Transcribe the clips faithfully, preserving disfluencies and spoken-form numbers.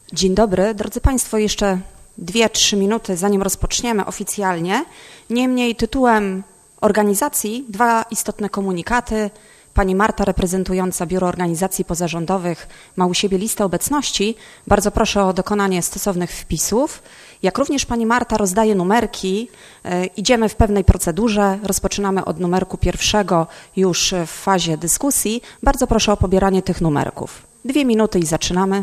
Dzień dobry. Drodzy Państwo, jeszcze dwie, trzy minuty, zanim rozpoczniemy oficjalnie. Niemniej tytułem organizacji dwa istotne komunikaty. Pani Marta, reprezentująca Biuro Organizacji Pozarządowych, ma u siebie listę obecności. Bardzo proszę o dokonanie stosownych wpisów. Jak również pani Marta rozdaje numerki, e, idziemy w pewnej procedurze. Rozpoczynamy od numerku pierwszego już w fazie dyskusji. Bardzo proszę o pobieranie tych numerków. Dwie minuty i zaczynamy.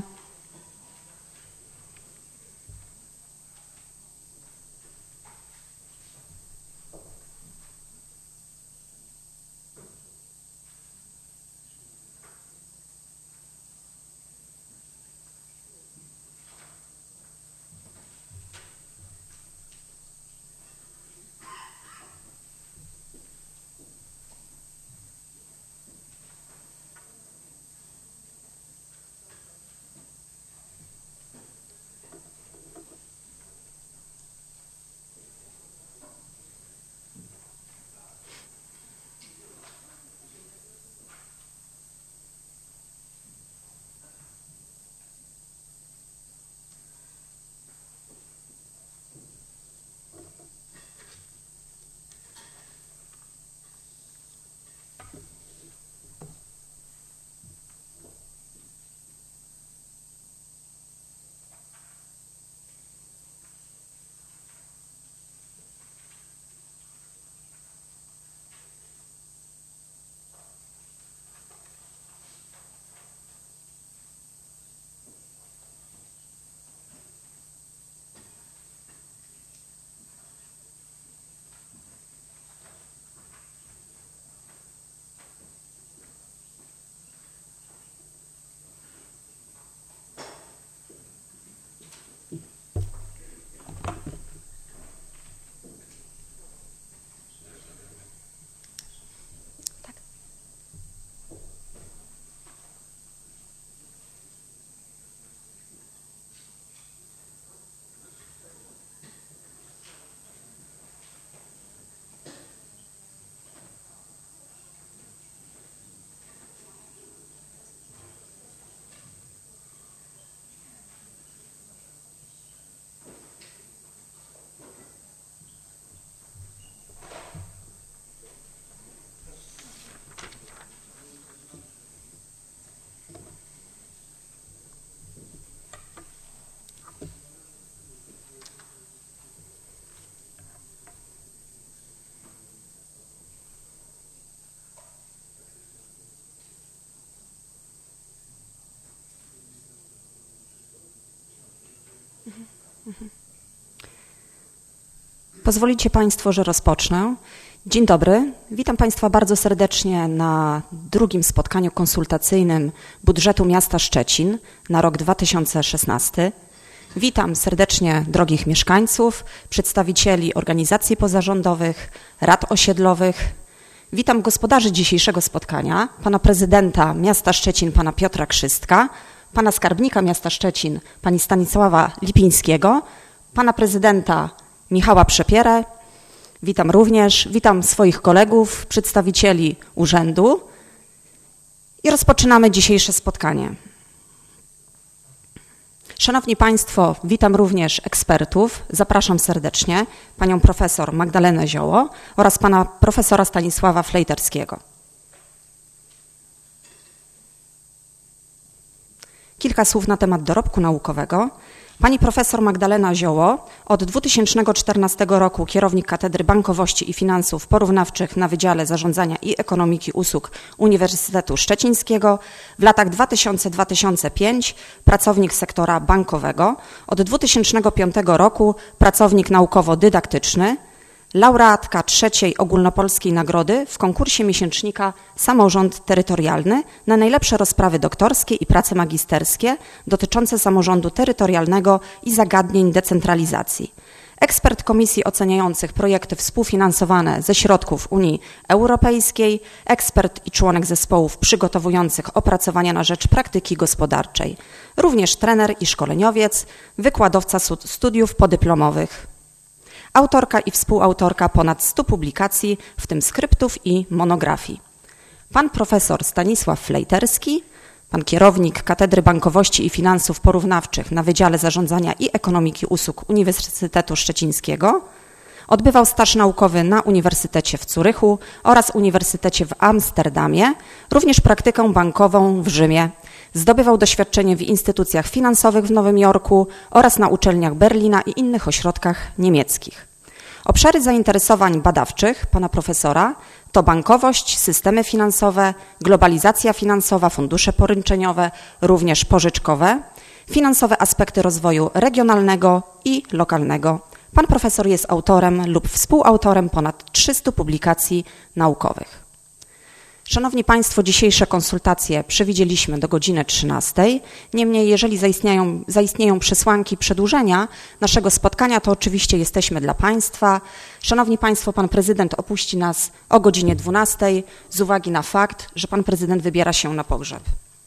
Pozwolicie Państwo, że rozpocznę. Dzień dobry. Witam Państwa bardzo serdecznie na drugim spotkaniu konsultacyjnym budżetu miasta Szczecin na rok dwa tysiące szesnasty. Witam serdecznie drogich mieszkańców, przedstawicieli organizacji pozarządowych, rad osiedlowych. Witam gospodarzy dzisiejszego spotkania, pana prezydenta miasta Szczecin, pana Piotra Krzystka, pana skarbnika miasta Szczecin, pani Stanisława Lipińskiego, pana prezydenta Michała Przepierę. Witam również, witam swoich kolegów, przedstawicieli urzędu i rozpoczynamy dzisiejsze spotkanie. Szanowni Państwo, witam również ekspertów. Zapraszam serdecznie panią profesor Magdalenę Zioło oraz pana profesora Stanisława Flejterskiego. Kilka słów na temat dorobku naukowego. Pani profesor Magdalena Zioło, od dwa tysiące czternastego roku kierownik Katedry Bankowości i Finansów Porównawczych na Wydziale Zarządzania i Ekonomiki Usług Uniwersytetu Szczecińskiego, w latach dwa tysiące do dwa tysiące piątego pracownik sektora bankowego, od dwa tysiące piątego roku pracownik naukowo-dydaktyczny, laureatka trzeciej ogólnopolskiej nagrody w konkursie miesięcznika Samorząd Terytorialny na najlepsze rozprawy doktorskie i prace magisterskie dotyczące samorządu terytorialnego i zagadnień decentralizacji. Ekspert komisji oceniających projekty współfinansowane ze środków Unii Europejskiej, ekspert i członek zespołów przygotowujących opracowania na rzecz praktyki gospodarczej, również trener i szkoleniowiec, wykładowca studiów podyplomowych. Autorka i współautorka ponad stu publikacji, w tym skryptów i monografii. Pan profesor Stanisław Flejterski, pan kierownik Katedry Bankowości i Finansów Porównawczych na Wydziale Zarządzania i Ekonomiki Usług Uniwersytetu Szczecińskiego. Odbywał staż naukowy na Uniwersytecie w Zurychu oraz Uniwersytecie w Amsterdamie, również praktykę bankową w Rzymie. Zdobywał doświadczenie w instytucjach finansowych w Nowym Jorku oraz na uczelniach Berlina i innych ośrodkach niemieckich. Obszary zainteresowań badawczych pana profesora to bankowość, systemy finansowe, globalizacja finansowa, fundusze poręczeniowe, również pożyczkowe, finansowe aspekty rozwoju regionalnego i lokalnego. Pan profesor jest autorem lub współautorem ponad trzystu publikacji naukowych. Szanowni Państwo, dzisiejsze konsultacje przewidzieliśmy do godziny trzynastej. Niemniej, jeżeli zaistnieją, zaistnieją przesłanki przedłużenia naszego spotkania, to oczywiście jesteśmy dla Państwa. Szanowni Państwo, Pan Prezydent opuści nas o godzinie dwunastej z uwagi na fakt, że Pan Prezydent wybiera się na pogrzeb.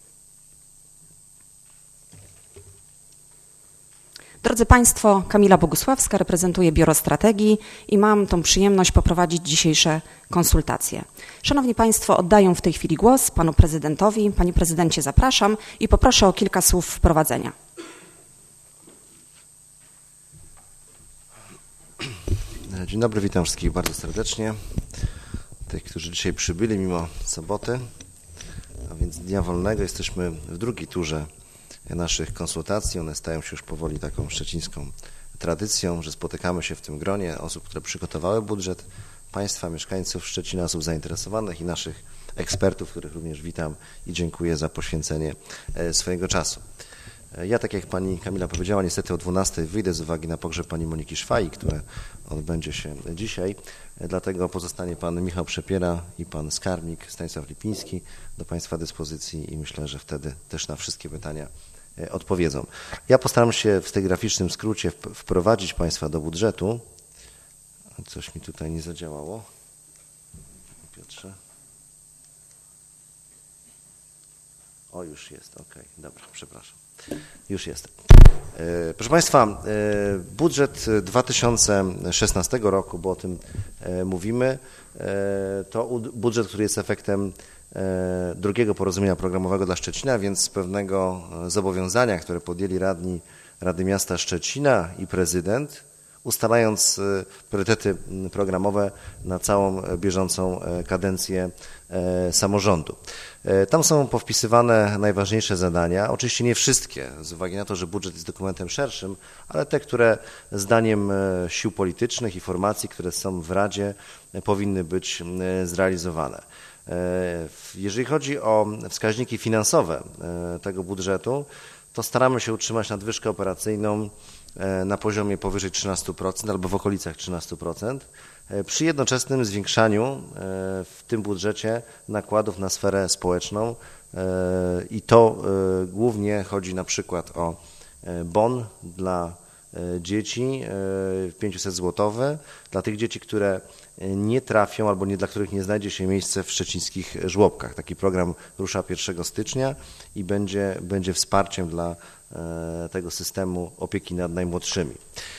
Drodzy Państwo, Kamila Bogusławska, reprezentuję Biuro Strategii i mam tą przyjemność poprowadzić dzisiejsze konsultacje. Szanowni Państwo, oddaję w tej chwili głos Panu Prezydentowi. Panie Prezydencie, zapraszam i poproszę o kilka słów wprowadzenia. Dzień dobry, witam wszystkich bardzo serdecznie. Tych, którzy dzisiaj przybyli mimo soboty, a więc dnia wolnego, jesteśmy w drugiej turze naszych konsultacji. One stają się już powoli taką szczecińską tradycją, że spotykamy się w tym gronie osób, które przygotowały budżet, państwa, mieszkańców Szczecina, osób zainteresowanych i naszych ekspertów, których również witam i dziękuję za poświęcenie swojego czasu. Ja, tak jak pani Kamila powiedziała, niestety o dwunastej wyjdę z uwagi na pogrzeb pani Moniki Szwaj, które odbędzie się dzisiaj. Dlatego pozostanie pan Michał Przepiera i pan skarbnik Stanisław Lipiński do państwa dyspozycji i myślę, że wtedy też na wszystkie pytania odpowiedzą. Ja postaram się w telegraficznym skrócie wprowadzić państwa do budżetu. Coś mi tutaj nie zadziałało. Piotrze. O, już jest, okej, okay. Dobra, przepraszam. Już jest. Proszę Państwa, budżet dwa tysiące szesnastego roku, bo o tym mówimy, to budżet, który jest efektem drugiego porozumienia programowego dla Szczecina, więc pewnego zobowiązania, które podjęli radni Rady Miasta Szczecina i prezydent, ustalając priorytety programowe na całą bieżącą kadencję samorządu. Tam są powpisywane najważniejsze zadania, oczywiście nie wszystkie, z uwagi na to, że budżet jest dokumentem szerszym, ale te, które zdaniem sił politycznych i formacji, które są w Radzie, powinny być zrealizowane. Jeżeli chodzi o wskaźniki finansowe tego budżetu, to staramy się utrzymać nadwyżkę operacyjną na poziomie powyżej trzynastu procent albo w okolicach trzynastu procent, przy jednoczesnym zwiększaniu w tym budżecie nakładów na sferę społeczną i to głównie chodzi na przykład o bon dla dzieci pięćset złotowych, dla tych dzieci, które nie trafią albo nie, dla których nie znajdzie się miejsce w szczecińskich żłobkach. Taki program rusza pierwszego stycznia i będzie, będzie wsparciem dla tego systemu opieki nad najmłodszymi.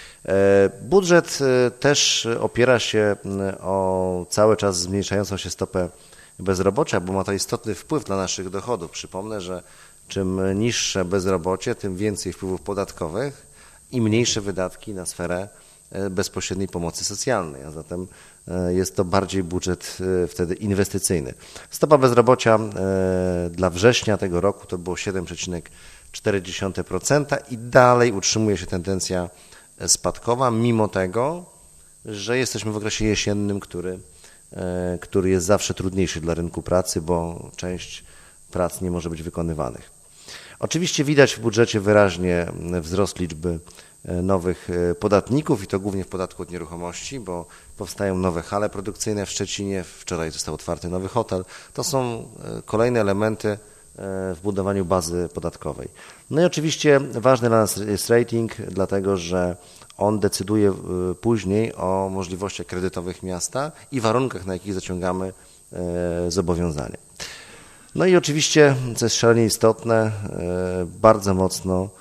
Budżet też opiera się o cały czas zmniejszającą się stopę bezrobocia, bo ma to istotny wpływ na naszych dochodów. Przypomnę, że czym niższe bezrobocie, tym więcej wpływów podatkowych i mniejsze wydatki na sferę bezpośredniej pomocy socjalnej, a zatem jest to bardziej budżet wtedy inwestycyjny. Stopa bezrobocia dla września tego roku to było siedem przecinek cztery procent i dalej utrzymuje się tendencja spadkowa, mimo tego, że jesteśmy w okresie jesiennym, który, który jest zawsze trudniejszy dla rynku pracy, bo część prac nie może być wykonywanych. Oczywiście widać w budżecie wyraźnie wzrost liczby nowych podatników i to głównie w podatku od nieruchomości, bo powstają nowe hale produkcyjne w Szczecinie, wczoraj został otwarty nowy hotel. To są kolejne elementy w budowaniu bazy podatkowej. No i oczywiście ważny dla nas jest rating, dlatego że on decyduje później o możliwościach kredytowych miasta i warunkach, na jakich zaciągamy zobowiązania. No i oczywiście, co jest szalenie istotne, bardzo mocno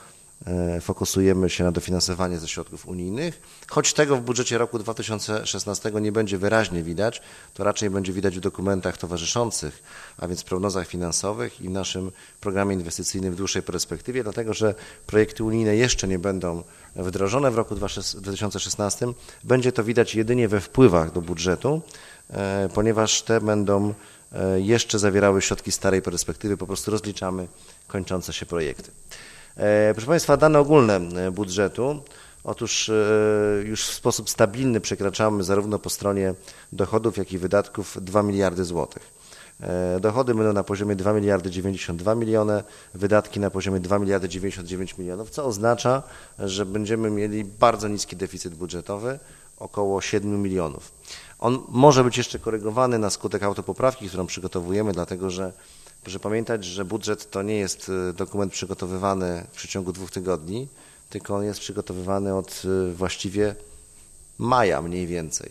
fokusujemy się na dofinansowanie ze środków unijnych. Choć tego w budżecie roku dwa tysiące szesnastego nie będzie wyraźnie widać, to raczej będzie widać w dokumentach towarzyszących, a więc prognozach finansowych i w naszym programie inwestycyjnym w dłuższej perspektywie, dlatego że projekty unijne jeszcze nie będą wdrożone w roku dwa tysiące szesnastym. Będzie to widać jedynie we wpływach do budżetu, ponieważ te będą jeszcze zawierały środki starej perspektywy, po prostu rozliczamy kończące się projekty. Proszę Państwa, dane ogólne budżetu. Otóż już w sposób stabilny przekraczamy zarówno po stronie dochodów, jak i wydatków dwa miliardy złotych. Dochody będą na poziomie dwa miliardy dziewięćdziesiąt dwa miliony, wydatki na poziomie dwa miliardy dziewięćdziesiąt dziewięć milionów, co oznacza, że będziemy mieli bardzo niski deficyt budżetowy, około siedmiu milionów. On może być jeszcze korygowany na skutek autopoprawki, którą przygotowujemy, dlatego że proszę pamiętać, że budżet to nie jest dokument przygotowywany w przeciągu dwóch tygodni, tylko on jest przygotowywany od właściwie maja mniej więcej.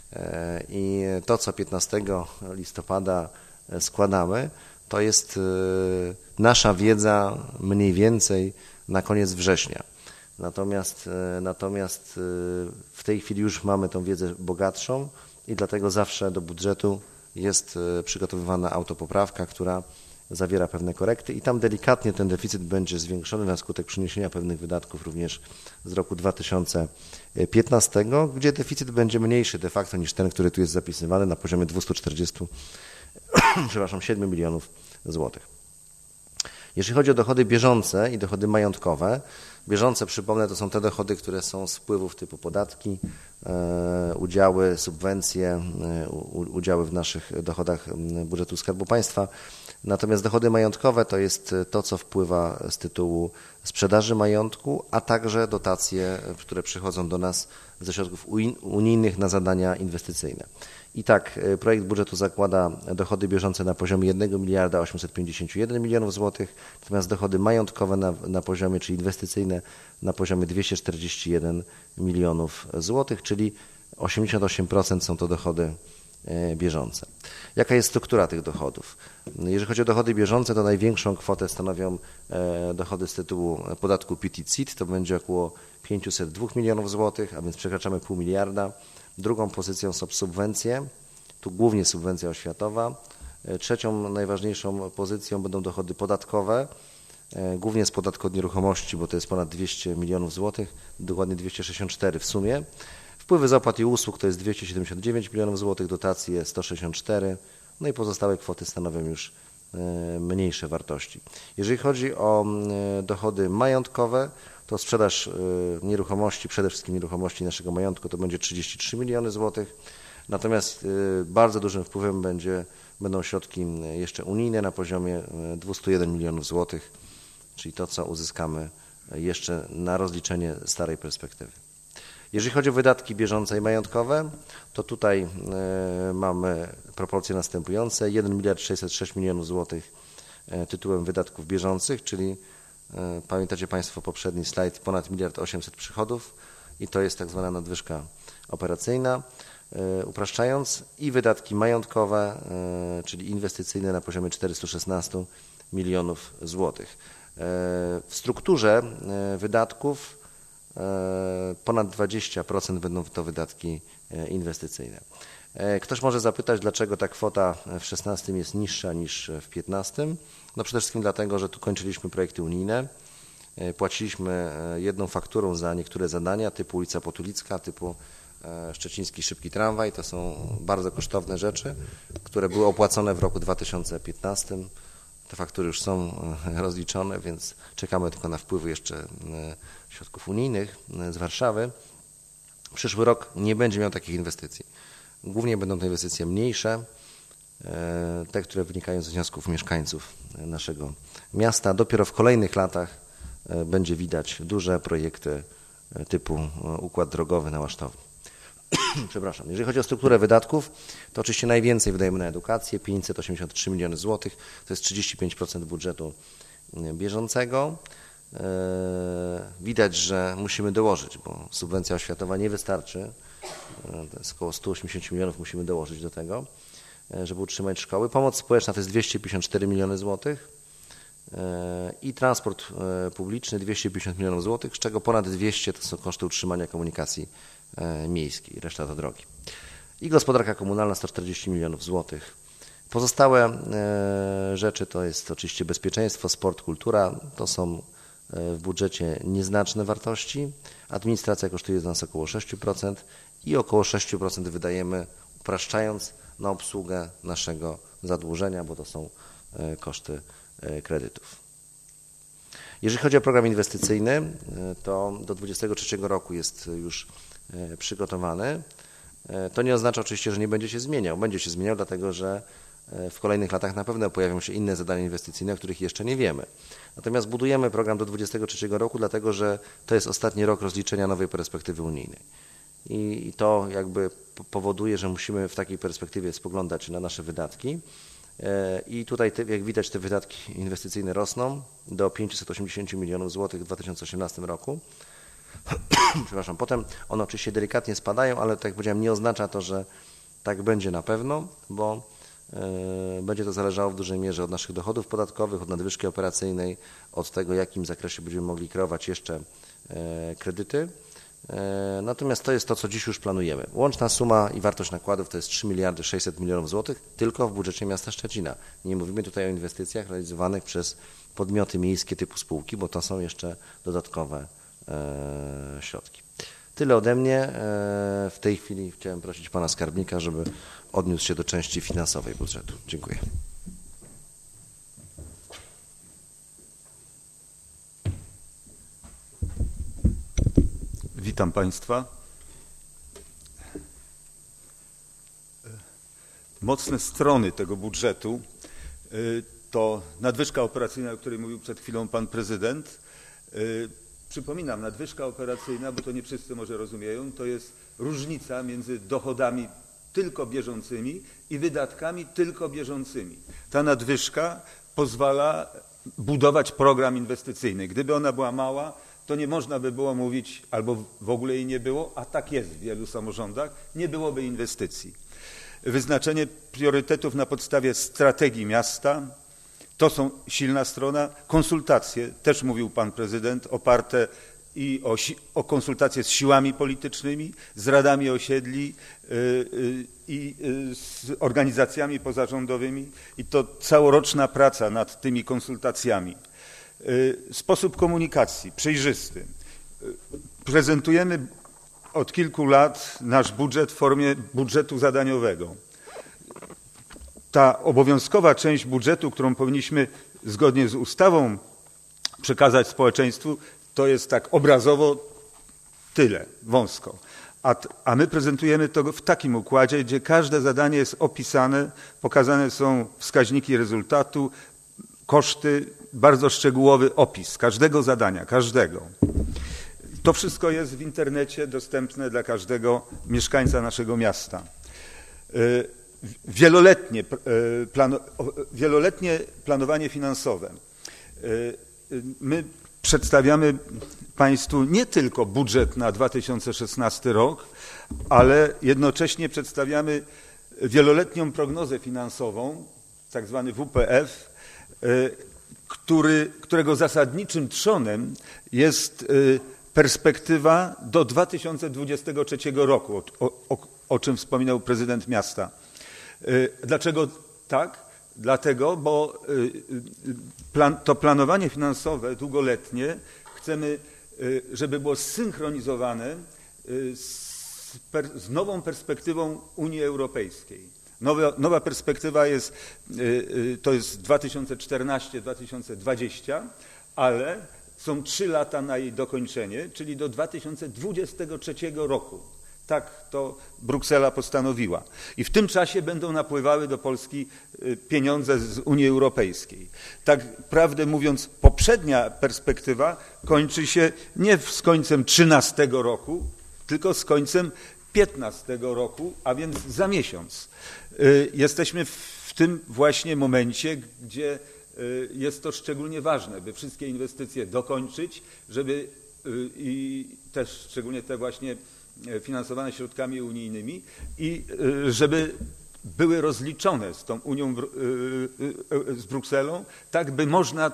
I to, co piętnastego listopada składamy, to jest nasza wiedza mniej więcej na koniec września. Natomiast, natomiast w tej chwili już mamy tą wiedzę bogatszą i dlatego zawsze do budżetu jest przygotowywana autopoprawka, która zawiera pewne korekty i tam delikatnie ten deficyt będzie zwiększony na skutek przeniesienia pewnych wydatków również z roku dwa tysiące piętnastego, gdzie deficyt będzie mniejszy de facto niż ten, który tu jest zapisywany na poziomie dwieście czterdzieści przepraszam, siedem milionów złotych. Jeżeli chodzi o dochody bieżące i dochody majątkowe, bieżące, przypomnę, to są te dochody, które są z wpływów typu podatki, e, udziały, subwencje, e, udziały w naszych dochodach budżetu Skarbu Państwa. Natomiast dochody majątkowe to jest to, co wpływa z tytułu sprzedaży majątku, a także dotacje, które przychodzą do nas ze środków unijnych na zadania inwestycyjne. I tak projekt budżetu zakłada dochody bieżące na poziomie jednego miliarda osiemset pięćdziesiąt jeden milionów złotych, natomiast dochody majątkowe na, na poziomie, czyli inwestycyjne na poziomie dwieście czterdzieści jeden milionów złotych, czyli osiemdziesiąt osiem procent są to dochody bieżące. Jaka jest struktura tych dochodów? Jeżeli chodzi o dochody bieżące, to największą kwotę stanowią dochody z tytułu podatku P I T C I T, to będzie około pięćset dwa milionów złotych, a więc przekraczamy pół miliarda. Drugą pozycją są subwencje, tu głównie subwencja oświatowa. Trzecią najważniejszą pozycją będą dochody podatkowe, głównie z podatku od nieruchomości, bo to jest ponad dwieście milionów złotych, dokładnie dwieście sześćdziesiąt cztery w sumie. Wpływy z opłat i usług to jest dwieście siedemdziesiąt dziewięć milionów złotych, dotacje sto sześćdziesiąt cztery, no i pozostałe kwoty stanowią już mniejsze wartości. Jeżeli chodzi o dochody majątkowe, to sprzedaż nieruchomości, przede wszystkim nieruchomości naszego majątku, to będzie trzydzieści trzy miliony złotych, natomiast bardzo dużym wpływem będzie, będą środki jeszcze unijne na poziomie dwieście jeden milionów złotych, czyli to, co uzyskamy jeszcze na rozliczenie starej perspektywy. Jeżeli chodzi o wydatki bieżące i majątkowe, to tutaj mamy proporcje następujące. jeden miliard sześćset sześć milionów złotych tytułem wydatków bieżących, czyli pamiętacie Państwo poprzedni slajd, ponad miliard osiemset przychodów i to jest tak zwana nadwyżka operacyjna, upraszczając, i wydatki majątkowe, czyli inwestycyjne na poziomie czterysta szesnaście milionów złotych. W strukturze wydatków ponad dwadzieścia procent będą to wydatki inwestycyjne. Ktoś może zapytać, dlaczego ta kwota w szesnastym jest niższa niż w piętnastym. No przede wszystkim dlatego, że tu kończyliśmy projekty unijne, płaciliśmy jedną fakturą za niektóre zadania typu ulica Potulicka, typu Szczeciński Szybki Tramwaj. To są bardzo kosztowne rzeczy, które były opłacone w roku dwa tysiące piętnastym. Te faktury już są rozliczone, więc czekamy tylko na wpływy jeszcze środków unijnych z Warszawy. Przyszły rok nie będzie miał takich inwestycji. Głównie będą to inwestycje mniejsze, te, które wynikają z wniosków mieszkańców naszego miasta. Dopiero w kolejnych latach będzie widać duże projekty typu układ drogowy na Łasztowni. Przepraszam. Jeżeli chodzi o strukturę wydatków, to oczywiście najwięcej wydajemy na edukację, pięćset osiemdziesiąt trzy miliony złotych, to jest trzydzieści pięć procent budżetu bieżącego. Widać, że musimy dołożyć, bo subwencja oświatowa nie wystarczy, to jest około sto osiemdziesiąt milionów musimy dołożyć do tego, żeby utrzymać szkoły. Pomoc społeczna to jest dwieście pięćdziesiąt cztery miliony złotych, i transport publiczny dwieście pięćdziesiąt milionów złotych, z czego ponad dwieście to są koszty utrzymania komunikacji miejskiej, reszta to drogi. I gospodarka komunalna sto czterdzieści milionów złotych. Pozostałe rzeczy to jest oczywiście bezpieczeństwo, sport, kultura, to są w budżecie nieznaczne wartości. Administracja kosztuje nas około sześć procent i około sześć procent wydajemy, upraszczając, na obsługę naszego zadłużenia, bo to są koszty kredytów. Jeżeli chodzi o program inwestycyjny, to do dwudziestego trzeciego roku jest już przygotowany. To nie oznacza oczywiście, że nie będzie się zmieniał. Będzie się zmieniał, dlatego że w kolejnych latach na pewno pojawią się inne zadania inwestycyjne, o których jeszcze nie wiemy. Natomiast budujemy program do dwudziestego trzeciego roku, dlatego że to jest ostatni rok rozliczenia nowej perspektywy unijnej. I to jakby powoduje, że musimy w takiej perspektywie spoglądać na nasze wydatki. I tutaj, jak widać, te wydatki inwestycyjne rosną do pięćset osiemdziesiąt milionów złotych w dwa tysiące osiemnastym roku. Przepraszam, potem one oczywiście delikatnie spadają, ale tak jak powiedziałem, nie oznacza to, że tak będzie na pewno, bo będzie to zależało w dużej mierze od naszych dochodów podatkowych, od nadwyżki operacyjnej, od tego, w jakim zakresie będziemy mogli kreować jeszcze kredyty. Natomiast to jest to, co dziś już planujemy. Łączna suma i wartość nakładów to jest trzy miliardy sześćset milionów złotych tylko w budżecie miasta Szczecina. Nie mówimy tutaj o inwestycjach realizowanych przez podmioty miejskie typu spółki, bo to są jeszcze dodatkowe środki. Tyle ode mnie. W tej chwili chciałem prosić pana skarbnika, żeby odniósł się do części finansowej budżetu. Dziękuję. Witam Państwa. Mocne strony tego budżetu to nadwyżka operacyjna, o której mówił przed chwilą Pan Prezydent. Przypominam, nadwyżka operacyjna, bo to nie wszyscy może rozumieją, to jest różnica między dochodami tylko bieżącymi i wydatkami tylko bieżącymi. Ta nadwyżka pozwala budować program inwestycyjny. Gdyby ona była mała, to nie można by było mówić, albo w ogóle jej nie było, a tak jest w wielu samorządach, nie byłoby inwestycji. Wyznaczenie priorytetów na podstawie strategii miasta, to są silna strona. Konsultacje, też mówił Pan Prezydent, oparte i o, o konsultacje z siłami politycznymi, z radami osiedli yy, yy, i yy, z organizacjami pozarządowymi i to całoroczna praca nad tymi konsultacjami. Yy, sposób komunikacji, przejrzysty. Yy, prezentujemy od kilku lat nasz budżet w formie budżetu zadaniowego. Ta obowiązkowa część budżetu, którą powinniśmy zgodnie z ustawą przekazać społeczeństwu, to jest tak obrazowo tyle, wąsko. A, a my prezentujemy to w takim układzie, gdzie każde zadanie jest opisane, pokazane są wskaźniki rezultatu, koszty, bardzo szczegółowy opis każdego zadania, każdego. To wszystko jest w internecie dostępne dla każdego mieszkańca naszego miasta. Wieloletnie, plano, wieloletnie planowanie finansowe. My przedstawiamy Państwu nie tylko budżet na dwa tysiące szesnasty rok, ale jednocześnie przedstawiamy wieloletnią prognozę finansową, tak zwany W P F, który, którego zasadniczym trzonem jest perspektywa do dwa tysiące dwudziestego trzeciego roku, o, o, o czym wspominał prezydent miasta. Dlaczego tak? Dlatego, bo plan, to planowanie finansowe długoletnie chcemy, żeby było zsynchronizowane z, per, z nową perspektywą Unii Europejskiej. Nowa, nowa perspektywa jest, to jest dwa tysiące czternasty do dwa tysiące dwudziestego, ale są trzy lata na jej dokończenie, czyli do dwa tysiące dwudziestego trzeciego roku. Tak to Bruksela postanowiła. I w tym czasie będą napływały do Polski pieniądze z Unii Europejskiej. Tak prawdę mówiąc, poprzednia perspektywa kończy się nie z końcem trzynastego roku, tylko z końcem piętnastego roku, a więc za miesiąc. Jesteśmy w tym właśnie momencie, gdzie jest to szczególnie ważne, by wszystkie inwestycje dokończyć, żeby i też szczególnie te właśnie finansowane środkami unijnymi i żeby były rozliczone z tą Unią, z Brukselą, tak by można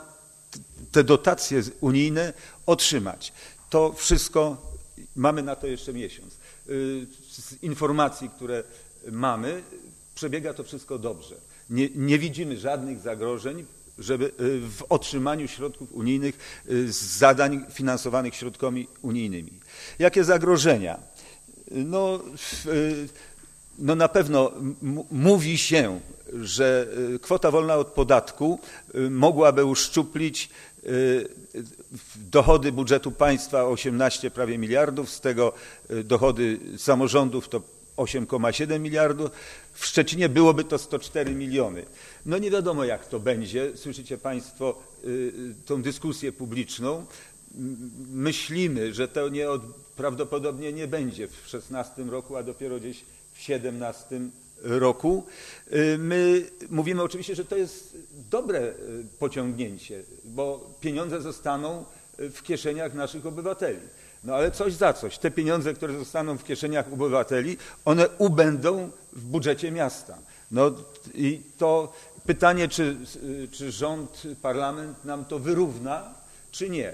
te dotacje unijne otrzymać. To wszystko, mamy na to jeszcze miesiąc. Z informacji, które mamy, przebiega to wszystko dobrze. Nie, nie widzimy żadnych zagrożeń, żeby w otrzymaniu środków unijnych z zadań finansowanych środkami unijnymi. Jakie zagrożenia? No, no na pewno mówi się, że kwota wolna od podatku mogłaby uszczuplić dochody budżetu państwa o osiemnaście prawie miliardów, z tego dochody samorządów to osiem przecinek siedem miliardów, w Szczecinie byłoby to sto cztery miliony. No nie wiadomo jak to będzie, słyszycie państwo tą dyskusję publiczną. Myślimy, że to nie od, prawdopodobnie nie będzie w szesnastym roku, a dopiero gdzieś w siedemnastym roku. My mówimy oczywiście, że to jest dobre pociągnięcie, bo pieniądze zostaną w kieszeniach naszych obywateli. No ale coś za coś. Te pieniądze, które zostaną w kieszeniach obywateli, one ubędą w budżecie miasta. No i to pytanie, czy, czy rząd, parlament nam to wyrówna, czy nie.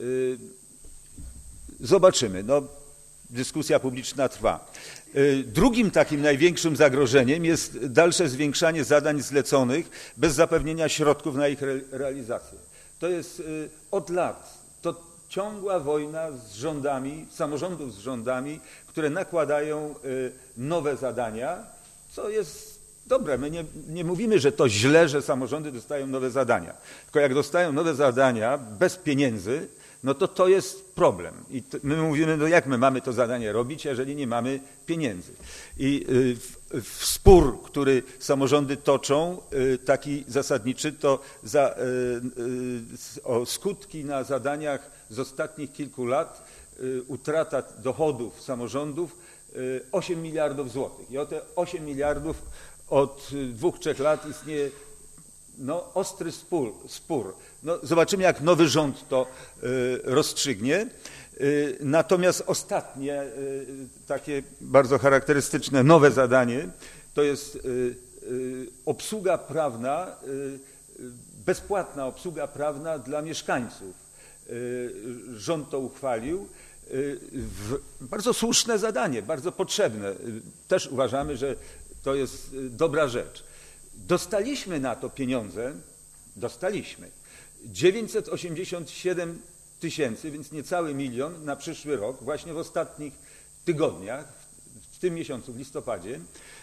Zobaczymy. No, dyskusja publiczna trwa. Drugim takim największym zagrożeniem jest dalsze zwiększanie zadań zleconych bez zapewnienia środków na ich realizację. To jest od lat, to ciągła wojna z rządami, samorządów z rządami, które nakładają nowe zadania, co jest dobre. My nie, nie mówimy, że to źle, że samorządy dostają nowe zadania. Tylko jak dostają nowe zadania bez pieniędzy, no to to jest problem. I to, my mówimy, no jak my mamy to zadanie robić, jeżeli nie mamy pieniędzy. I y, w, w spór, który samorządy toczą, y, taki zasadniczy, to za, y, y, o skutki na zadaniach z ostatnich kilku lat, y, utrata dochodów samorządów y, osiem miliardów złotych. I o te osiem miliardów od dwóch, trzech lat istnieje no, ostry spór. spór. No, zobaczymy, jak nowy rząd to y, rozstrzygnie. Y, natomiast ostatnie y, takie bardzo charakterystyczne nowe zadanie to jest y, y, obsługa prawna, y, bezpłatna obsługa prawna dla mieszkańców. Y, rząd to uchwalił. Y, w, bardzo słuszne zadanie, bardzo potrzebne. Y, też uważamy, że to jest y, dobra rzecz. Dostaliśmy na to pieniądze, dostaliśmy dziewięćset osiemdziesiąt siedem tysięcy, więc niecały milion na przyszły rok, właśnie w ostatnich tygodniach, w tym miesiącu, w listopadzie,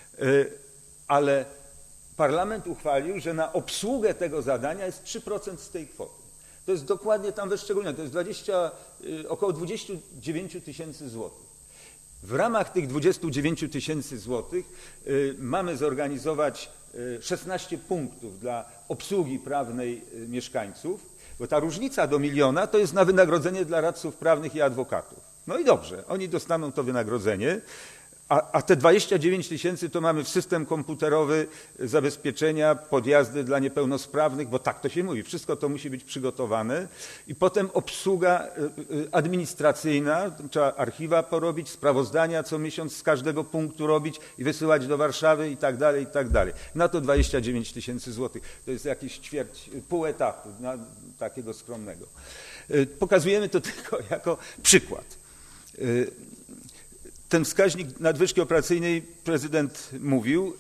ale parlament uchwalił, że na obsługę tego zadania jest trzy procent z tej kwoty. To jest dokładnie tam wyszczególnione, to jest dwadzieścia, około dwadzieścia dziewięć tysięcy złotych. W ramach tych dwudziestu dziewięciu tysięcy złotych mamy zorganizować szesnaście punktów dla obsługi prawnej mieszkańców, bo ta różnica do miliona to jest na wynagrodzenie dla radców prawnych i adwokatów. No i dobrze, oni dostaną to wynagrodzenie, a, a te dwadzieścia dziewięć tysięcy to mamy w system komputerowy zabezpieczenia, podjazdy dla niepełnosprawnych, bo tak to się mówi, wszystko to musi być przygotowane i potem obsługa administracyjna, trzeba archiwa porobić, sprawozdania co miesiąc z każdego punktu robić i wysyłać do Warszawy i tak dalej, i tak dalej. Na to dwadzieścia dziewięć tysięcy złotych, to jest jakieś ćwierć, pół etatu na takiego skromnego. Pokazujemy to tylko jako przykład. Ten wskaźnik nadwyżki operacyjnej prezydent mówił,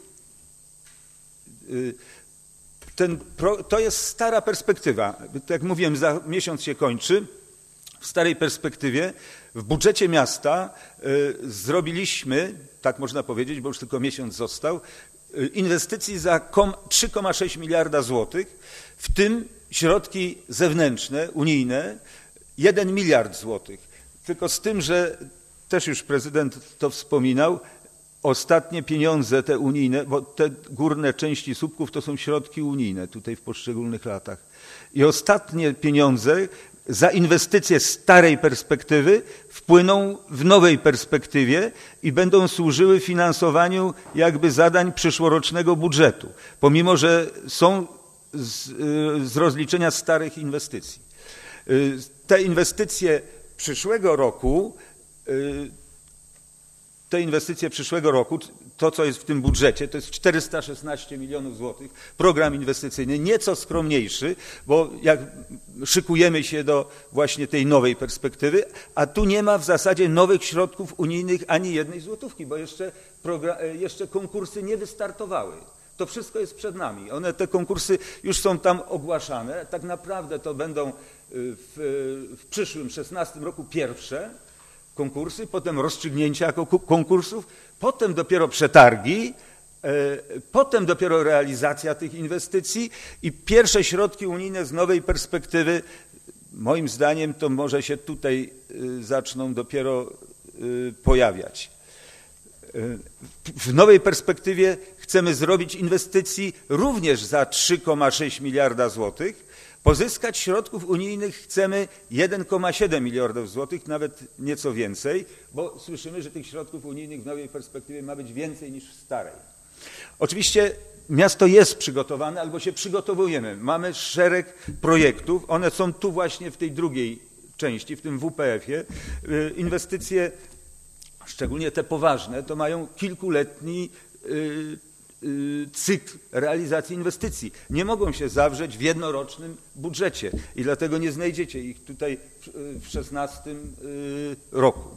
ten pro, to jest stara perspektywa. Tak jak mówiłem, za miesiąc się kończy. W starej perspektywie w budżecie miasta y, zrobiliśmy, tak można powiedzieć, bo już tylko miesiąc został, y, inwestycji za trzy przecinek sześć miliarda złotych, w tym środki zewnętrzne, unijne, jeden miliard złotych. Tylko z tym, że też już prezydent to wspominał, ostatnie pieniądze te unijne, bo te górne części słupków to są środki unijne tutaj w poszczególnych latach. I ostatnie pieniądze za inwestycje starej perspektywy wpłyną w nowej perspektywie i będą służyły finansowaniu jakby zadań przyszłorocznego budżetu, pomimo że są z, z rozliczenia starych inwestycji. Te inwestycje przyszłego roku Te inwestycje przyszłego roku, to, co jest w tym budżecie, to jest czterysta szesnaście milionów złotych, program inwestycyjny, nieco skromniejszy, bo jak szykujemy się do właśnie tej nowej perspektywy, a tu nie ma w zasadzie nowych środków unijnych ani jednej złotówki, bo jeszcze, jeszcze konkursy nie wystartowały. To wszystko jest przed nami. One, te konkursy już są tam ogłaszane. Tak naprawdę to będą w, w przyszłym szesnastym roku pierwsze konkursy, potem rozstrzygnięcia konkursów, potem dopiero przetargi, potem dopiero realizacja tych inwestycji i pierwsze środki unijne z nowej perspektywy, moim zdaniem, to może się tutaj zaczną dopiero pojawiać. W nowej perspektywie chcemy zrobić inwestycji również za trzy przecinek sześć miliarda złotych. Pozyskać środków unijnych chcemy jeden przecinek siedem miliardów złotych, nawet nieco więcej, bo słyszymy, że tych środków unijnych w nowej perspektywie ma być więcej niż w starej. Oczywiście miasto jest przygotowane albo się przygotowujemy. Mamy szereg projektów, one są tu właśnie w tej drugiej części, w tym W P F-ie. Inwestycje, szczególnie te poważne, to mają kilkuletni cykl realizacji inwestycji. Nie mogą się zawrzeć w jednorocznym budżecie i dlatego nie znajdziecie ich tutaj w szesnastym roku.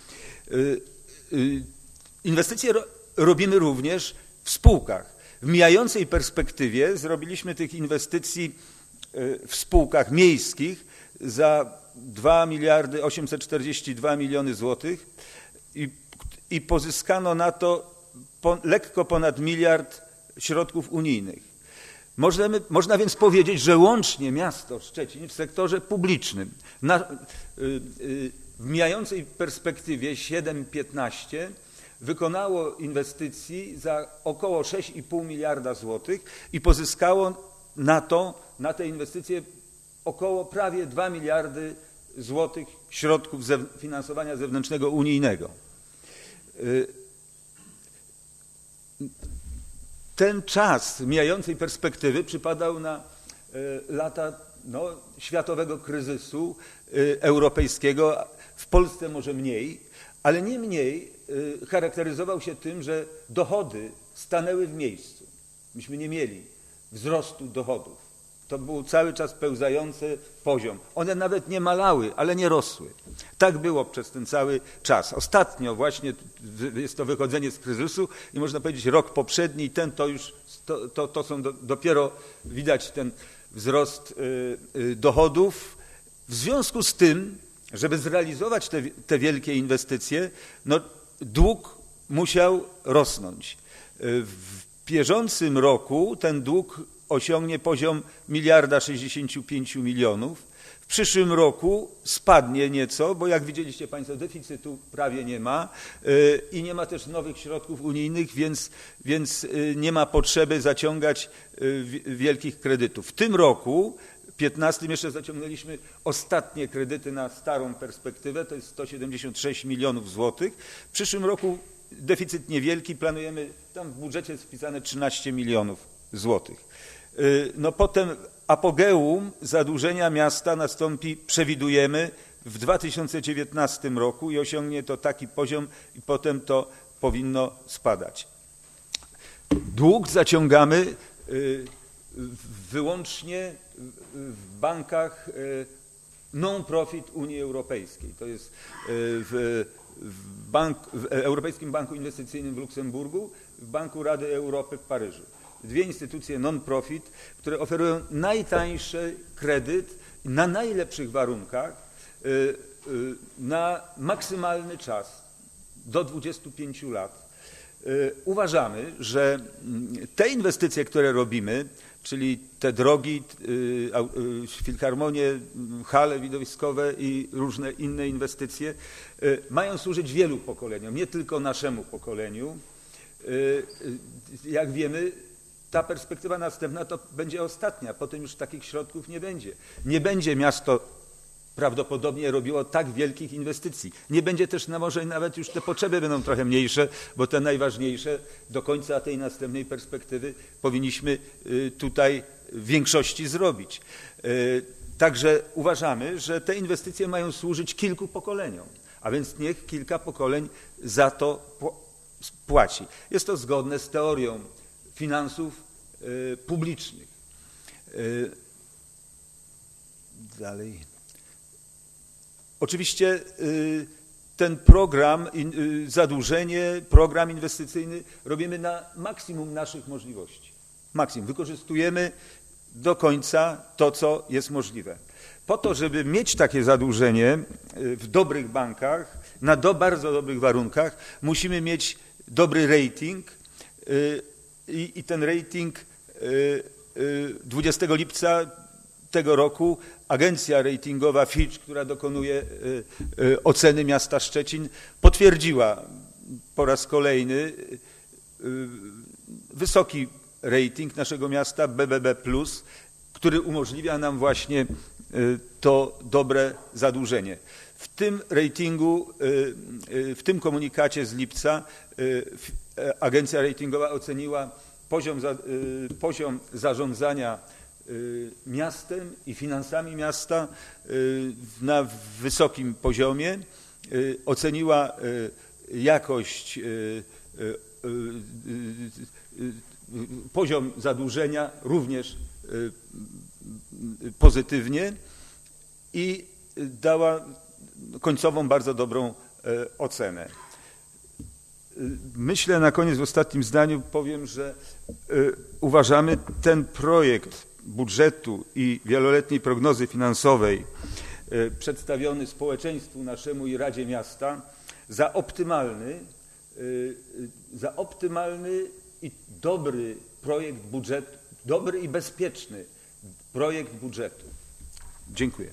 Inwestycje robimy również w spółkach. W mijającej perspektywie zrobiliśmy tych inwestycji w spółkach miejskich za dwa miliardy osiemset czterdzieści dwa miliony złotych i, i pozyskano na to po, lekko ponad miliard środków unijnych. Możemy, można więc powiedzieć, że łącznie miasto Szczecin w sektorze publicznym na, y, y, w mijającej perspektywie siedem piętnaście wykonało inwestycji za około sześć i pół miliarda złotych i pozyskało na to, na te inwestycje około prawie dwa miliardy złotych środków finansowania zewnętrznego unijnego. Ten czas mijającej perspektywy przypadał na lata no, światowego kryzysu europejskiego, w Polsce może mniej, ale nie mniej charakteryzował się tym, że dochody stanęły w miejscu. Myśmy nie mieli wzrostu dochodów. To był cały czas pełzający poziom. One nawet nie malały, ale nie rosły. Tak było przez ten cały czas. Ostatnio właśnie jest to wychodzenie z kryzysu i można powiedzieć rok poprzedni, ten to już, to, to, to są do, dopiero widać ten wzrost y, y, dochodów. W związku z tym, żeby zrealizować te, te wielkie inwestycje, no, dług musiał rosnąć. W bieżącym roku ten dług osiągnie poziom miliarda sześćdziesięciu pięciu milionów. W przyszłym roku spadnie nieco, bo jak widzieliście Państwo, deficytu prawie nie ma i nie ma też nowych środków unijnych, więc, więc nie ma potrzeby zaciągać wielkich kredytów. W tym roku piętnastym jeszcze zaciągnęliśmy ostatnie kredyty na starą perspektywę, to jest sto siedemdziesiąt sześć milionów złotych. W przyszłym roku deficyt niewielki, planujemy, tam w budżecie jest wpisane trzynaście milionów złotych. No potem apogeum zadłużenia miasta nastąpi, przewidujemy, w dwa tysiące dziewiętnastym roku i osiągnie to taki poziom i potem to powinno spadać. Dług zaciągamy wyłącznie w bankach non-profit Unii Europejskiej. To jest w, w, bank, w Europejskim Banku Inwestycyjnym w Luksemburgu, w Banku Rady Europy w Paryżu. Dwie instytucje non-profit, które oferują najtańszy kredyt na najlepszych warunkach na maksymalny czas do dwudziestu pięciu lat. Uważamy, że te inwestycje, które robimy, czyli te drogi, filharmonie, hale widowiskowe i różne inne inwestycje, mają służyć wielu pokoleniom, nie tylko naszemu pokoleniu. Jak wiemy, ta perspektywa następna to będzie ostatnia, potem już takich środków nie będzie. Nie będzie miasto prawdopodobnie robiło tak wielkich inwestycji. Nie będzie też, no może nawet już te potrzeby będą trochę mniejsze, bo te najważniejsze do końca tej następnej perspektywy powinniśmy tutaj w większości zrobić. Także uważamy, że te inwestycje mają służyć kilku pokoleniom, a więc niech kilka pokoleń za to płaci. Jest to zgodne z teorią finansów publicznych. Dalej. Oczywiście ten program, zadłużenie, program inwestycyjny robimy na maksimum naszych możliwości. Maksimum. Wykorzystujemy do końca to, co jest możliwe. Po to, żeby mieć takie zadłużenie w dobrych bankach, na do, bardzo dobrych warunkach, musimy mieć dobry rating i, i ten rating dwudziestego lipca tego roku agencja ratingowa Fitch, która dokonuje oceny miasta Szczecin, potwierdziła po raz kolejny wysoki rating naszego miasta B B B plus, który umożliwia nam właśnie to dobre zadłużenie. W tym ratingu, w tym komunikacie z lipca agencja ratingowa oceniła poziom, poziom zarządzania miastem i finansami miasta na wysokim poziomie, oceniła jakość, poziom zadłużenia również pozytywnie i dała końcową bardzo dobrą ocenę. Myślę na koniec w ostatnim zdaniu powiem, że uważamy ten projekt budżetu i wieloletniej prognozy finansowej przedstawiony społeczeństwu naszemu i Radzie Miasta za optymalny, za optymalny i dobry projekt budżetu, dobry i bezpieczny projekt budżetu. Dziękuję.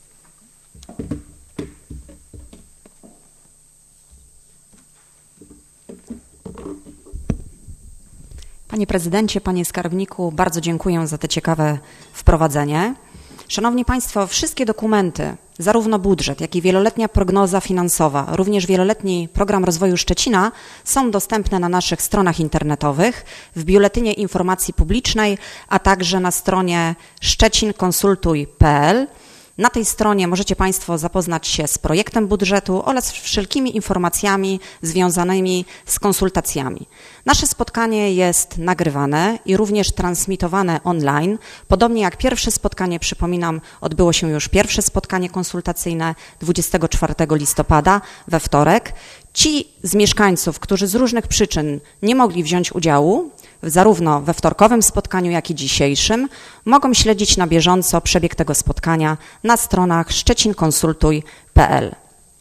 Panie prezydencie, panie skarbniku, bardzo dziękuję za te ciekawe wprowadzenie. Szanowni Państwo, wszystkie dokumenty, zarówno budżet, jak i wieloletnia prognoza finansowa, również wieloletni program rozwoju Szczecina są dostępne na naszych stronach internetowych, w Biuletynie Informacji Publicznej, a także na stronie szczecin konsultuj kropka p l. Na tej stronie możecie Państwo zapoznać się z projektem budżetu oraz wszelkimi informacjami związanymi z konsultacjami. Nasze spotkanie jest nagrywane i również transmitowane online. Podobnie jak pierwsze spotkanie, przypominam, odbyło się już pierwsze spotkanie konsultacyjne dwudziestego czwartego listopada we wtorek. Ci z mieszkańców, którzy z różnych przyczyn nie mogli wziąć udziału, zarówno we wtorkowym spotkaniu, jak i dzisiejszym, mogą śledzić na bieżąco przebieg tego spotkania na stronach szczecin konsultuj kropka p l.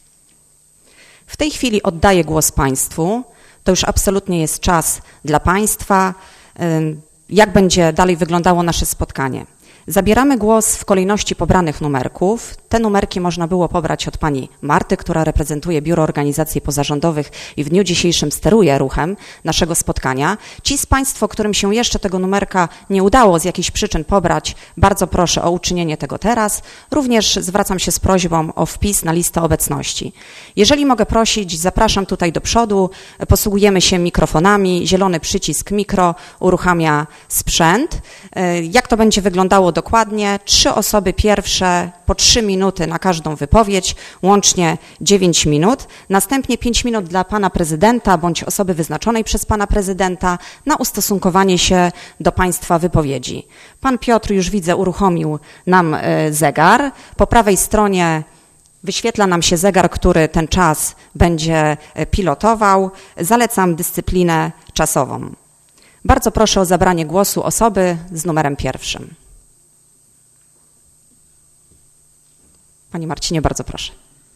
W tej chwili oddaję głos Państwu. To już absolutnie jest czas dla Państwa. Jak będzie dalej wyglądało nasze spotkanie? Zabieramy głos w kolejności pobranych numerków. Te numerki można było pobrać od pani Marty, która reprezentuje Biuro Organizacji Pozarządowych i w dniu dzisiejszym steruje ruchem naszego spotkania. Ci z Państwa, którym się jeszcze tego numerka nie udało z jakichś przyczyn pobrać, bardzo proszę o uczynienie tego teraz. Również zwracam się z prośbą o wpis na listę obecności. Jeżeli mogę prosić, zapraszam tutaj do przodu, posługujemy się mikrofonami, zielony przycisk mikro uruchamia sprzęt. Jak to będzie wyglądało dokładnie? Trzy osoby pierwsze po trzy minuty na każdą wypowiedź, łącznie dziewięć minut. Następnie pięć minut dla pana prezydenta bądź osoby wyznaczonej przez pana prezydenta na ustosunkowanie się do państwa wypowiedzi. Pan Piotr, już widzę, uruchomił nam zegar. Po prawej stronie wyświetla nam się zegar, który ten czas będzie pilotował. Zalecam dyscyplinę czasową. Bardzo proszę o zabranie głosu osoby z numerem pierwszym. Panie Marcinie, bardzo proszę.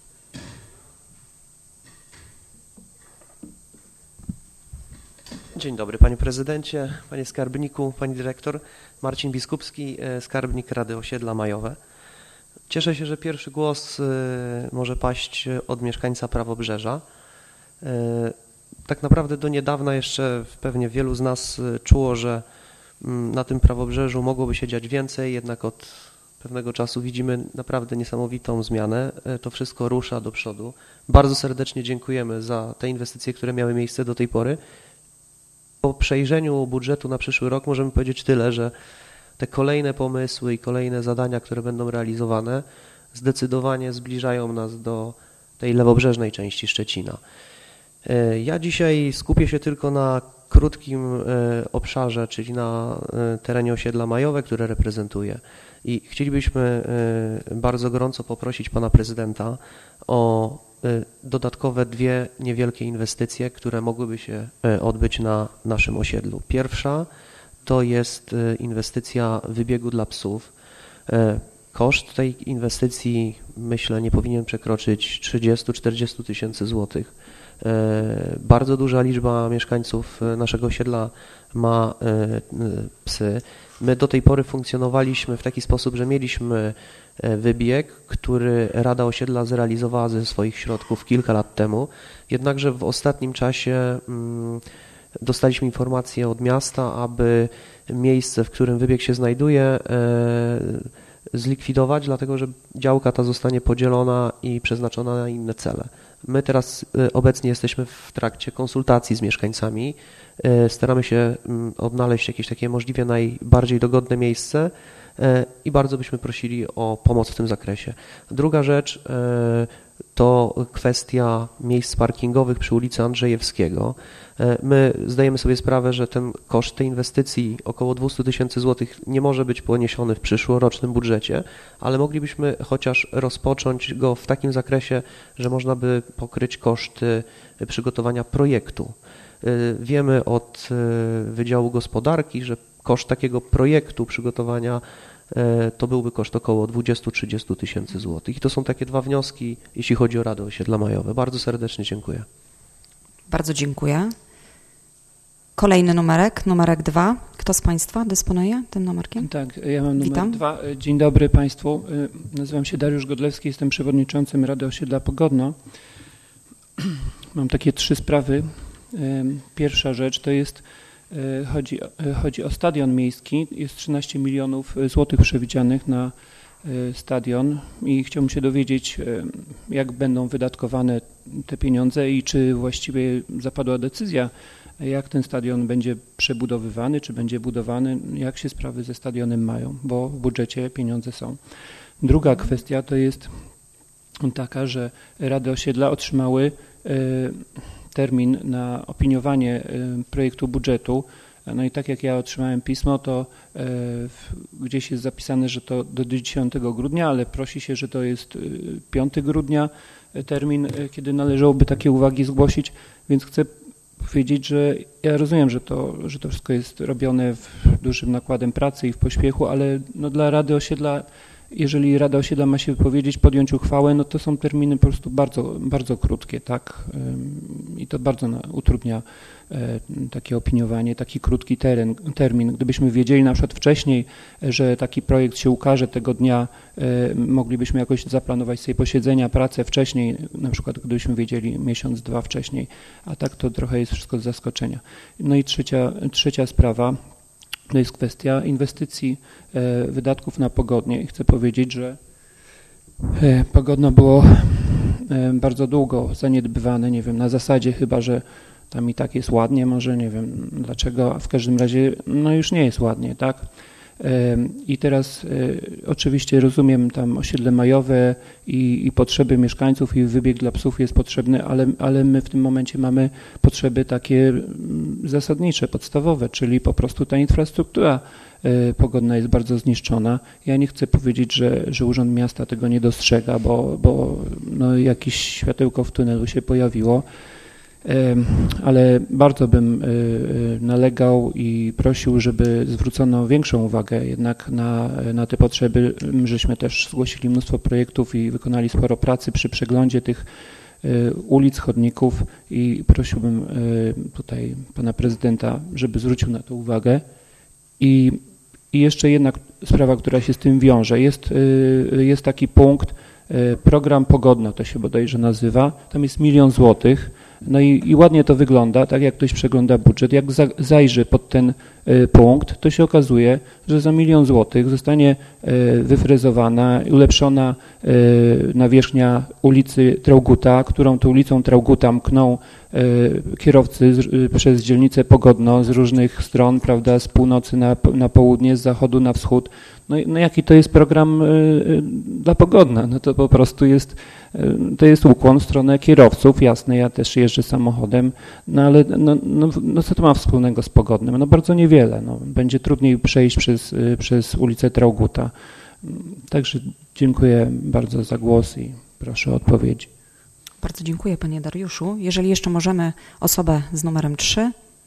Dzień dobry, panie prezydencie, panie skarbniku, pani dyrektor. Marcin Biskupski, skarbnik Rady Osiedla Majowe. Cieszę się, że pierwszy głos może paść od mieszkańca Prawobrzeża. Tak naprawdę do niedawna jeszcze pewnie wielu z nas czuło, że na tym Prawobrzeżu mogłoby się dziać więcej, jednak od pewnego czasu widzimy naprawdę niesamowitą zmianę. To wszystko rusza do przodu. Bardzo serdecznie dziękujemy za te inwestycje, które miały miejsce do tej pory. Po przejrzeniu budżetu na przyszły rok możemy powiedzieć tyle, że te kolejne pomysły i kolejne zadania, które będą realizowane, zdecydowanie zbliżają nas do tej lewobrzeżnej części Szczecina. Ja dzisiaj skupię się tylko na krótkim obszarze, czyli na terenie osiedla Majowe, które reprezentuję. I chcielibyśmy bardzo gorąco poprosić pana prezydenta o dodatkowe dwie niewielkie inwestycje, które mogłyby się odbyć na naszym osiedlu. Pierwsza to jest inwestycja wybiegu dla psów. Koszt tej inwestycji, myślę, nie powinien przekroczyć trzydzieści do czterdziestu tysięcy złotych. Bardzo duża liczba mieszkańców naszego osiedla ma psy. My do tej pory funkcjonowaliśmy w taki sposób, że mieliśmy wybieg, który Rada Osiedla zrealizowała ze swoich środków kilka lat temu, jednakże w ostatnim czasie dostaliśmy informację od miasta, aby miejsce, w którym wybieg się znajduje, zlikwidować, dlatego że działka ta zostanie podzielona i przeznaczona na inne cele. My teraz obecnie jesteśmy w trakcie konsultacji z mieszkańcami. Staramy się odnaleźć jakieś takie możliwie najbardziej dogodne miejsce i bardzo byśmy prosili o pomoc w tym zakresie. Druga rzecz to kwestia miejsc parkingowych przy ulicy Andrzejewskiego. My zdajemy sobie sprawę, że ten koszt tej inwestycji około dwieście tysięcy złotych nie może być poniesiony w przyszłorocznym budżecie, ale moglibyśmy chociaż rozpocząć go w takim zakresie, że można by pokryć koszty przygotowania projektu. Wiemy od Wydziału Gospodarki, że koszt takiego projektu przygotowania to byłby koszt około dwadzieścia do trzydziestu tysięcy złotych. I to są takie dwa wnioski, jeśli chodzi o Radę Osiedla Majowe. Bardzo serdecznie dziękuję. Bardzo dziękuję. Kolejny numerek, numerek dwa. Kto z Państwa dysponuje tym numerkiem? Tak, ja mam numer Witam. dwa. Dzień dobry Państwu. Nazywam się Dariusz Godlewski, jestem przewodniczącym Rady Osiedla Pogodno. Mam takie trzy sprawy. Pierwsza rzecz to jest, chodzi, chodzi o stadion miejski. Jest trzynaście milionów złotych przewidzianych na stadion i chciałbym się dowiedzieć, jak będą wydatkowane te pieniądze i czy właściwie zapadła decyzja, jak ten stadion będzie przebudowywany, czy będzie budowany, jak się sprawy ze stadionem mają, bo w budżecie pieniądze są. Druga kwestia to jest taka, że Rady Osiedla otrzymały termin na opiniowanie projektu budżetu. No i tak jak ja otrzymałem pismo, to gdzieś jest zapisane, że to do dziesiątego grudnia, ale prosi się, że to jest piątego grudnia termin, kiedy należałoby takie uwagi zgłosić, więc chcę powiedzieć, że ja rozumiem, że to, że to wszystko jest robione w dużym nakładem pracy i w pośpiechu, ale no dla Rady Osiedla, jeżeli Rada Osiedla ma się wypowiedzieć, podjąć uchwałę, no to są terminy po prostu bardzo, bardzo krótkie, tak? I to bardzo utrudnia takie opiniowanie, taki krótki teren, termin. Gdybyśmy wiedzieli na przykład wcześniej, że taki projekt się ukaże tego dnia, moglibyśmy jakoś zaplanować sobie posiedzenia, pracę wcześniej, na przykład gdybyśmy wiedzieli miesiąc, dwa wcześniej, a tak to trochę jest wszystko z zaskoczenia. No i trzecia, trzecia sprawa, to jest kwestia inwestycji, wydatków na Pogodnie. I chcę powiedzieć, że Pogodno było bardzo długo zaniedbywane, nie wiem, na zasadzie chyba, że tam i tak jest ładnie, może nie wiem dlaczego, a w każdym razie no już nie jest ładnie, tak? I teraz oczywiście rozumiem tam osiedle majowe i, i potrzeby mieszkańców i wybieg dla psów jest potrzebny, ale, ale my w tym momencie mamy potrzeby takie zasadnicze, podstawowe, czyli po prostu ta infrastruktura pogodna jest bardzo zniszczona. Ja nie chcę powiedzieć, że, że Urząd Miasta tego nie dostrzega, bo, bo no jakieś światełko w tunelu się pojawiło. Ale bardzo bym nalegał i prosił, żeby zwrócono większą uwagę jednak na, na te potrzeby. Żeśmy też zgłosili mnóstwo projektów i wykonali sporo pracy przy przeglądzie tych ulic, chodników i prosiłbym tutaj pana prezydenta, żeby zwrócił na to uwagę. I, i jeszcze jedna sprawa, która się z tym wiąże. Jest, jest taki punkt, program Pogodno to się bodajże nazywa, tam jest milion złotych. No i, i ładnie to wygląda, tak jak ktoś przegląda budżet, jak za, zajrzy pod ten y, punkt, to się okazuje, że za milion złotych zostanie y, wyfrezowana, ulepszona y, nawierzchnia ulicy Trauguta, którą to ulicą Trauguta mkną y, kierowcy z, y, przez dzielnicę Pogodno z różnych stron, prawda, z północy na, na południe, z zachodu na wschód. No, no jaki to jest program y, y, dla Pogodna? No to po prostu jest To jest ukłon w stronę kierowców, jasne, ja też jeżdżę samochodem, no ale no, no, no co to ma wspólnego z Pogodnem? No bardzo niewiele, no, będzie trudniej przejść przez, przez ulicę Traugutta. Także dziękuję bardzo za głos i proszę o odpowiedzi. Bardzo dziękuję, panie Dariuszu. Jeżeli jeszcze możemy osobę z numerem trzy.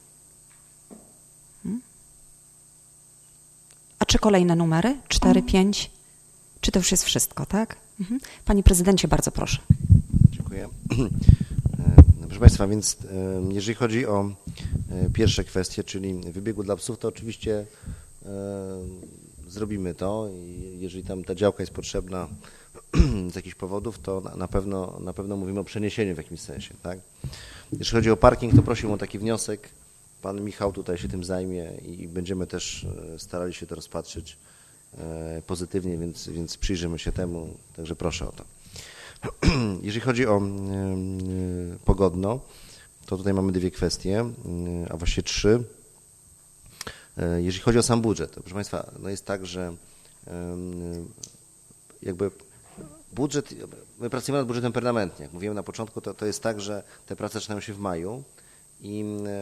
A czy kolejne numery? cztery, pięć? Czy to już jest wszystko, tak? Mhm. Panie prezydencie, bardzo proszę. Dziękuję. Proszę Państwa, więc jeżeli chodzi o pierwsze kwestie, czyli wybiegu dla psów, to oczywiście zrobimy to i jeżeli tam ta działka jest potrzebna z jakichś powodów, to na pewno, na pewno mówimy o przeniesieniu w jakimś sensie, tak? Jeśli chodzi o parking, to prosiłbym o taki wniosek. Pan Michał tutaj się tym zajmie i będziemy też starali się to rozpatrzyć pozytywnie, więc, więc przyjrzymy się temu, także proszę o to. Jeżeli chodzi o Pogodno, to tutaj mamy dwie kwestie, a właściwie trzy. Jeżeli chodzi o sam budżet, to proszę Państwa, no jest tak, że jakby budżet, my pracujemy nad budżetem permanentnie. Jak mówiłem na początku, to, to jest tak, że te prace zaczynają się w maju i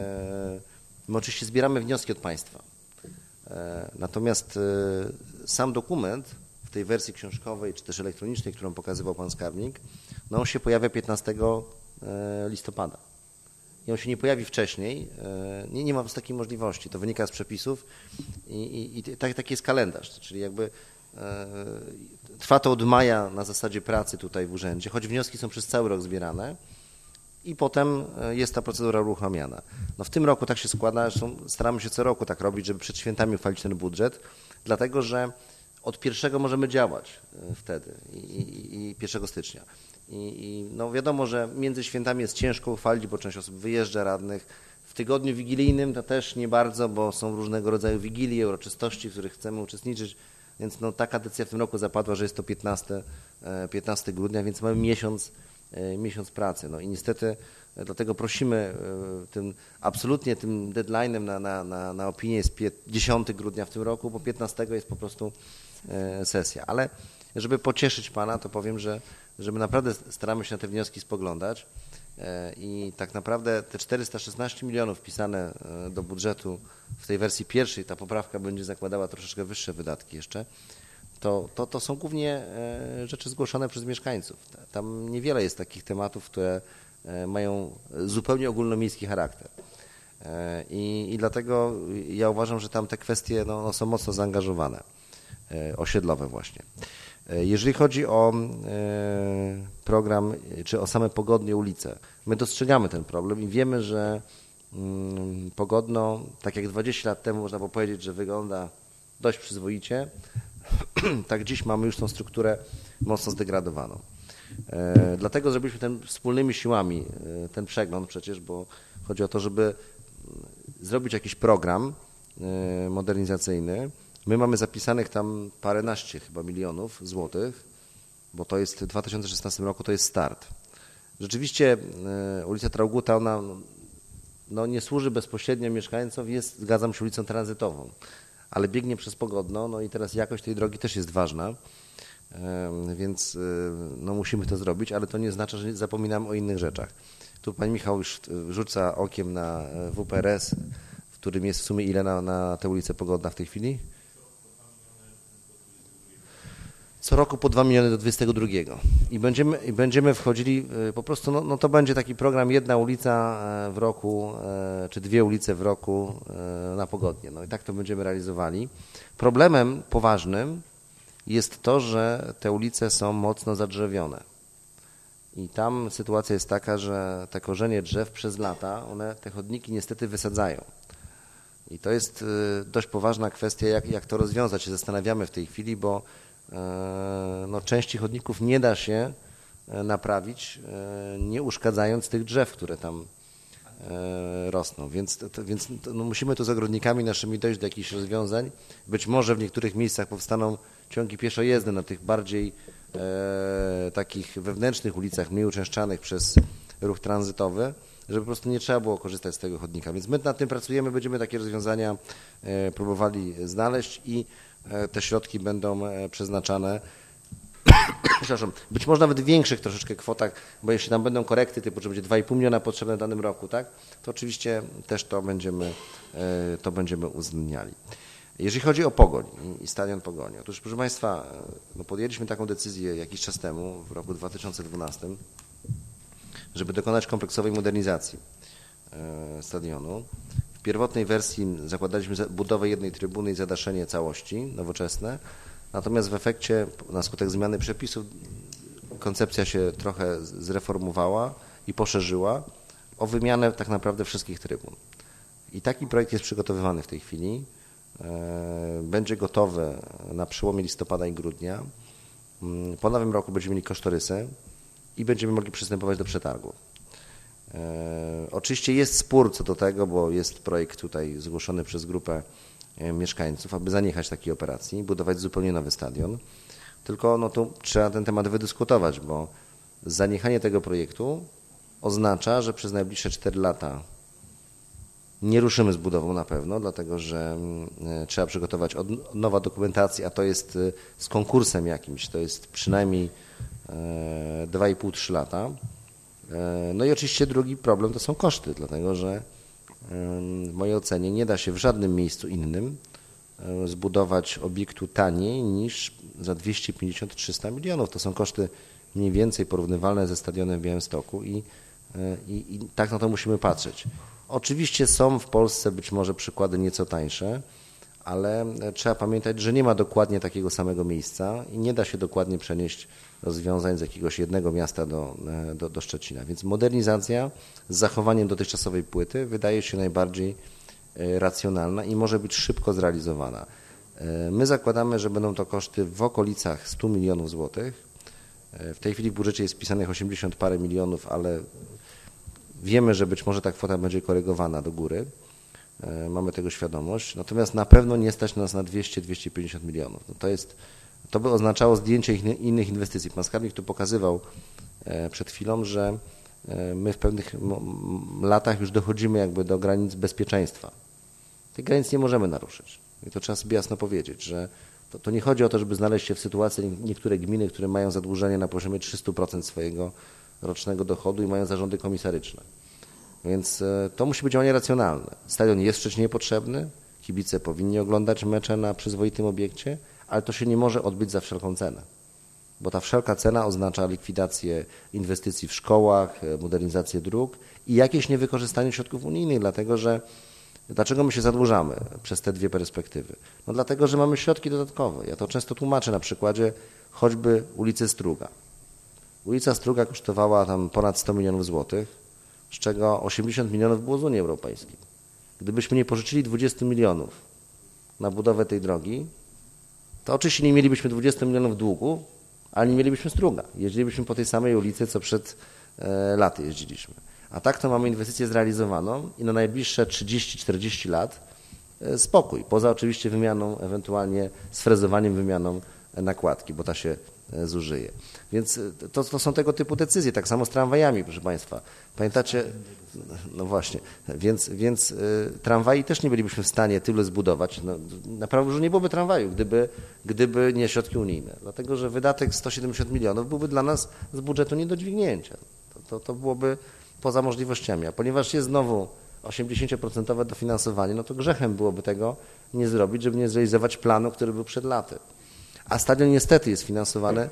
my oczywiście zbieramy wnioski od Państwa. Natomiast sam dokument w tej wersji książkowej czy też elektronicznej, którą pokazywał Pan Skarbnik, no on się pojawia piętnastego listopada. I on się nie pojawi wcześniej, nie, nie ma takiej możliwości, to wynika z przepisów i, i, i tak, taki jest kalendarz, czyli jakby e, trwa to od maja na zasadzie pracy tutaj w urzędzie, choć wnioski są przez cały rok zbierane i potem jest ta procedura uruchamiana. No w tym roku tak się składa, zresztą staramy się co roku tak robić, żeby przed świętami uchwalić ten budżet, dlatego że od pierwszego możemy działać wtedy i, i, i pierwszego stycznia. I, I no wiadomo, że między świętami jest ciężko uchwalić, bo część osób wyjeżdża radnych. W tygodniu wigilijnym to też nie bardzo, bo są różnego rodzaju wigilie, uroczystości, w których chcemy uczestniczyć, więc no taka decyzja w tym roku zapadła, że jest to piętnastego grudnia, więc mamy miesiąc, miesiąc pracy. No i niestety dlatego prosimy tym, absolutnie tym deadline'em na, na, na, na opinię jest dziesiątego grudnia w tym roku, bo piętnastego jest po prostu sesja. Ale żeby pocieszyć Pana, to powiem, że że my naprawdę staramy się na te wnioski spoglądać i tak naprawdę te czterysta szesnaście milionów wpisane do budżetu w tej wersji pierwszej, ta poprawka będzie zakładała troszeczkę wyższe wydatki jeszcze, to, to, to są głównie rzeczy zgłoszone przez mieszkańców. Tam niewiele jest takich tematów, które mają zupełnie ogólnomiejski charakter. I, i dlatego ja uważam, że tam te kwestie no, no są mocno zaangażowane, osiedlowe właśnie. Jeżeli chodzi o program, czy o same Pogodnie ulice, my dostrzegamy ten problem i wiemy, że Pogodno, tak jak dwadzieścia lat temu można było powiedzieć, że wygląda dość przyzwoicie, tak dziś mamy już tą strukturę mocno zdegradowaną. Dlatego zrobiliśmy ten wspólnymi siłami ten przegląd przecież, bo chodzi o to, żeby zrobić jakiś program modernizacyjny. My mamy zapisanych tam paręnaście chyba milionów złotych, bo to jest w dwa tysiące szesnastym roku to jest start. Rzeczywiście y, ulica Traugutta, ona no, nie służy bezpośrednio mieszkańcom, jest, zgadzam się, ulicą tranzytową, ale biegnie przez Pogodno, no i teraz jakość tej drogi też jest ważna, y, więc y, no, musimy to zrobić, ale to nie oznacza, że zapominamy o innych rzeczach. Tu pan Michał już rzuca okiem na W P R S, w którym jest w sumie ile na, na tę ulicę Pogodna w tej chwili? Co roku po dwa miliony do dwudziestego drugiego i będziemy, i będziemy wchodzili po prostu, no, no to będzie taki program jedna ulica w roku, czy dwie ulice w roku na Pogodnie. No i tak to będziemy realizowali. Problemem poważnym jest to, że te ulice są mocno zadrzewione i tam sytuacja jest taka, że te korzenie drzew przez lata, one te chodniki niestety wysadzają. I to jest dość poważna kwestia, jak, jak to rozwiązać. Się zastanawiamy w tej chwili, bo no, części chodników nie da się naprawić, nie uszkadzając tych drzew, które tam rosną. Więc, to, więc to, no, musimy tu z ogrodnikami naszymi dojść do jakichś rozwiązań. Być może w niektórych miejscach powstaną ciągi pieszojezdne na tych bardziej e, takich wewnętrznych ulicach, mniej uczęszczanych przez ruch tranzytowy, żeby po prostu nie trzeba było korzystać z tego chodnika. Więc my nad tym pracujemy, będziemy takie rozwiązania e, próbowali znaleźć i te środki będą przeznaczane przepraszam, być może nawet w większych troszeczkę kwotach, bo jeśli tam będą korekty typu, że będzie dwa i pół miliona potrzebne w danym roku, tak, to oczywiście też to będziemy, to będziemy uwzględniali. Jeżeli chodzi o Pogoń i stadion Pogoni, otóż proszę Państwa, no podjęliśmy taką decyzję jakiś czas temu, w roku dwa tysiące dwunastym, żeby dokonać kompleksowej modernizacji stadionu. W pierwotnej wersji zakładaliśmy budowę jednej trybuny i zadaszenie całości nowoczesne, natomiast w efekcie na skutek zmiany przepisów koncepcja się trochę zreformowała i poszerzyła o wymianę tak naprawdę wszystkich trybun. I taki projekt jest przygotowywany w tej chwili. Będzie gotowy na przełomie listopada i grudnia. Po nowym roku będziemy mieli kosztorysy i będziemy mogli przystępować do przetargu. Oczywiście jest spór co do tego, bo jest projekt tutaj zgłoszony przez grupę mieszkańców, aby zaniechać takiej operacji, budować zupełnie nowy stadion. Tylko no tu trzeba ten temat wydyskutować, bo zaniechanie tego projektu oznacza, że przez najbliższe cztery lata nie ruszymy z budową na pewno, dlatego że trzeba przygotować od nowa dokumentacja, a to jest z konkursem jakimś, to jest przynajmniej dwa i pół do trzech lata. No i oczywiście drugi problem to są koszty, dlatego że w mojej ocenie nie da się w żadnym miejscu innym zbudować obiektu taniej niż za dwieście pięćdziesiąt do trzystu milionów. To są koszty mniej więcej porównywalne ze stadionem w Białymstoku i, i, i tak na to musimy patrzeć. Oczywiście są w Polsce być może przykłady nieco tańsze, ale trzeba pamiętać, że nie ma dokładnie takiego samego miejsca i nie da się dokładnie przenieść rozwiązań z jakiegoś jednego miasta do, do, do Szczecina. Więc modernizacja z zachowaniem dotychczasowej płyty wydaje się najbardziej racjonalna i może być szybko zrealizowana. My zakładamy, że będą to koszty w okolicach stu milionów złotych. W tej chwili w budżecie jest wpisanych osiemdziesiąt parę milionów, ale wiemy, że być może ta kwota będzie korygowana do góry. Mamy tego świadomość. Natomiast na pewno nie stać nas na dwieście do dwustu pięćdziesięciu milionów. No to jest, to by oznaczało zdjęcie innych inwestycji. Pan skarbnik tu pokazywał przed chwilą, że my w pewnych latach już dochodzimy jakby do granic bezpieczeństwa. Tych granic nie możemy naruszyć. I to trzeba sobie jasno powiedzieć, że to, to nie chodzi o to, żeby znaleźć się w sytuacji niektóre gminy, które mają zadłużenie na poziomie trzysta procent swojego rocznego dochodu i mają zarządy komisaryczne. Więc to musi być działanie racjonalne. Stadion jest w Szczecinie potrzebny, kibice powinni oglądać mecze na przyzwoitym obiekcie, ale to się nie może odbyć za wszelką cenę, bo ta wszelka cena oznacza likwidację inwestycji w szkołach, modernizację dróg i jakieś niewykorzystanie środków unijnych, dlatego że dlaczego my się zadłużamy przez te dwie perspektywy? No dlatego, że mamy środki dodatkowe. Ja to często tłumaczę na przykładzie choćby ulicy Struga. Ulica Struga kosztowała tam ponad sto milionów złotych, z czego osiemdziesiąt milionów było z Unii Europejskiej. Gdybyśmy nie pożyczyli dwudziestu milionów na budowę tej drogi, to oczywiście nie mielibyśmy dwudziestu milionów długu, ale nie mielibyśmy Struga. Jeździlibyśmy po tej samej ulicy, co przed e, laty jeździliśmy. A tak to mamy inwestycję zrealizowaną i na najbliższe trzydzieści czterdzieści lat e, spokój. Poza oczywiście wymianą, ewentualnie sfrezowaniem, wymianą nakładki, bo ta się e, zużyje. Więc to, to są tego typu decyzje. Tak samo z tramwajami, proszę Państwa. Pamiętacie? No właśnie. Więc, więc y, tramwaji też nie bylibyśmy w stanie tyle zbudować. No, naprawdę, że nie byłoby tramwaju, gdyby, gdyby nie środki unijne. Dlatego, że wydatek sto siedemdziesiąt milionów byłby dla nas z budżetu nie do dźwignięcia. To, to, to byłoby poza możliwościami. A ponieważ jest znowu osiemdziesięcioprocentowe dofinansowanie, no to grzechem byłoby tego nie zrobić, żeby nie zrealizować planu, który był przed laty. A stadion niestety jest finansowany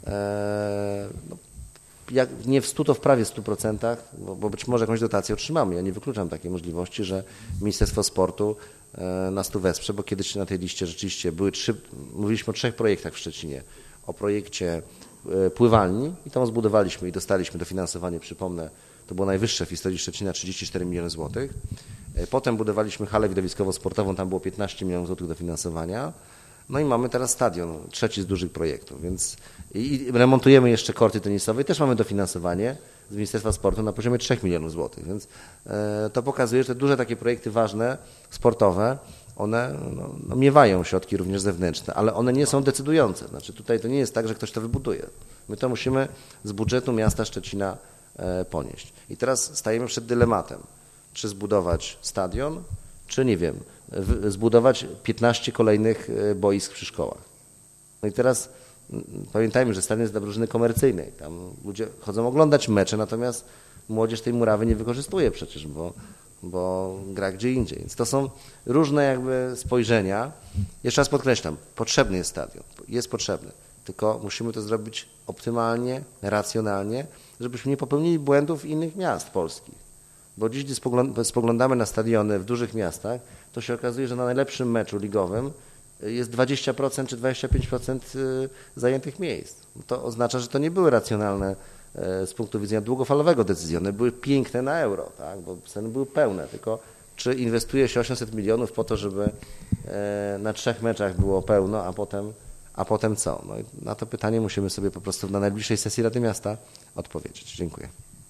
e, no, jak nie w stu, to w prawie stu procentach, bo, bo być może jakąś dotację otrzymamy. Ja nie wykluczam takiej możliwości, że Ministerstwo Sportu e, nas tu wesprze, bo kiedyś na tej liście rzeczywiście były trzy, mówiliśmy o trzech projektach w Szczecinie. O projekcie e, pływalni i tam zbudowaliśmy i dostaliśmy dofinansowanie, przypomnę, to było najwyższe w historii Szczecina, trzydzieści cztery miliony złotych. E, potem budowaliśmy halę widowiskowo-sportową, tam było piętnaście milionów złotych dofinansowania. No i mamy teraz stadion, trzeci z dużych projektów, więc i remontujemy jeszcze korty tenisowe i też mamy dofinansowanie z Ministerstwa Sportu na poziomie trzech milionów złotych, więc e, to pokazuje, że te duże takie projekty ważne, sportowe, one no, no, miewają środki również zewnętrzne, ale one nie są decydujące. Znaczy tutaj to nie jest tak, że ktoś to wybuduje. My to musimy z budżetu miasta Szczecina e, ponieść. I teraz stajemy przed dylematem, czy zbudować stadion, czy nie wiem, w, zbudować piętnaście kolejnych boisk przy szkołach. No i teraz pamiętajmy, że stadion jest dla drużyny komercyjnej. Tam ludzie chodzą oglądać mecze, natomiast młodzież tej murawy nie wykorzystuje przecież, bo, bo gra gdzie indziej. Więc to są różne jakby spojrzenia. Jeszcze raz podkreślam, potrzebny jest stadion, jest potrzebny, tylko musimy to zrobić optymalnie, racjonalnie, żebyśmy nie popełnili błędów innych miast polskich. Bo dziś, gdy spoglądamy na stadiony w dużych miastach, to się okazuje, że na najlepszym meczu ligowym jest dwadzieścia procent czy dwadzieścia pięć procent zajętych miejsc. To oznacza, że to nie były racjonalne z punktu widzenia długofalowego decyzje. One były piękne na euro, tak? Bo sceny były pełne, tylko czy inwestuje się osiemset milionów po to, żeby na trzech meczach było pełno, a potem, a potem co? No i na to pytanie musimy sobie po prostu na najbliższej sesji Rady Miasta odpowiedzieć. Dziękuję.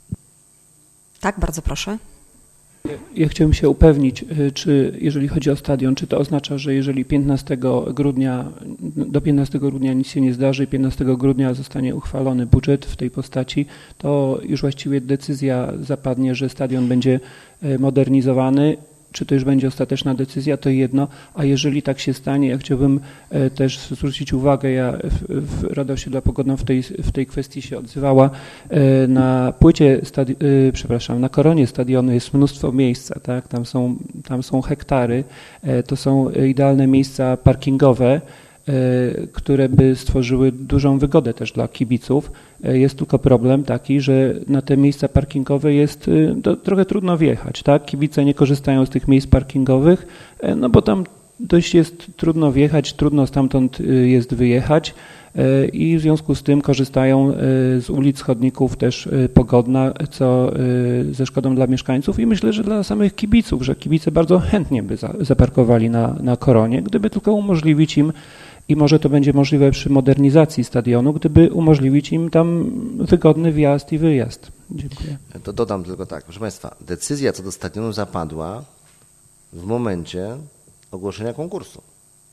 Tak, bardzo proszę. Ja chciałbym się upewnić, czy jeżeli chodzi o stadion, czy to oznacza, że jeżeli piętnastego grudnia, do piętnastego grudnia nic się nie zdarzy i piętnastego grudnia zostanie uchwalony budżet w tej postaci, to już właściwie decyzja zapadnie, że stadion będzie modernizowany. Czy to już będzie ostateczna decyzja, to jedno, a jeżeli tak się stanie, ja chciałbym też zwrócić uwagę, ja w, w Rada Osiedla Pogodno w tej, w tej kwestii się odzywała, na płycie, stadi- przepraszam, na koronie stadionu jest mnóstwo miejsca, tak? Tam są, tam są hektary, to są idealne miejsca parkingowe, które by stworzyły dużą wygodę też dla kibiców. Jest tylko problem taki, że na te miejsca parkingowe jest to, trochę trudno wjechać, tak? Kibice nie korzystają z tych miejsc parkingowych, no bo tam dość jest trudno wjechać, trudno stamtąd jest wyjechać i w związku z tym korzystają z ulic, chodników też Pogodna, co ze szkodą dla mieszkańców i myślę, że dla samych kibiców, że kibice bardzo chętnie by zaparkowali na, na koronie, gdyby tylko umożliwić im. I może to będzie możliwe przy modernizacji stadionu, gdyby umożliwić im tam wygodny wjazd i wyjazd. Dziękuję. To dodam tylko tak, proszę Państwa, decyzja co do stadionu zapadła w momencie ogłoszenia konkursu.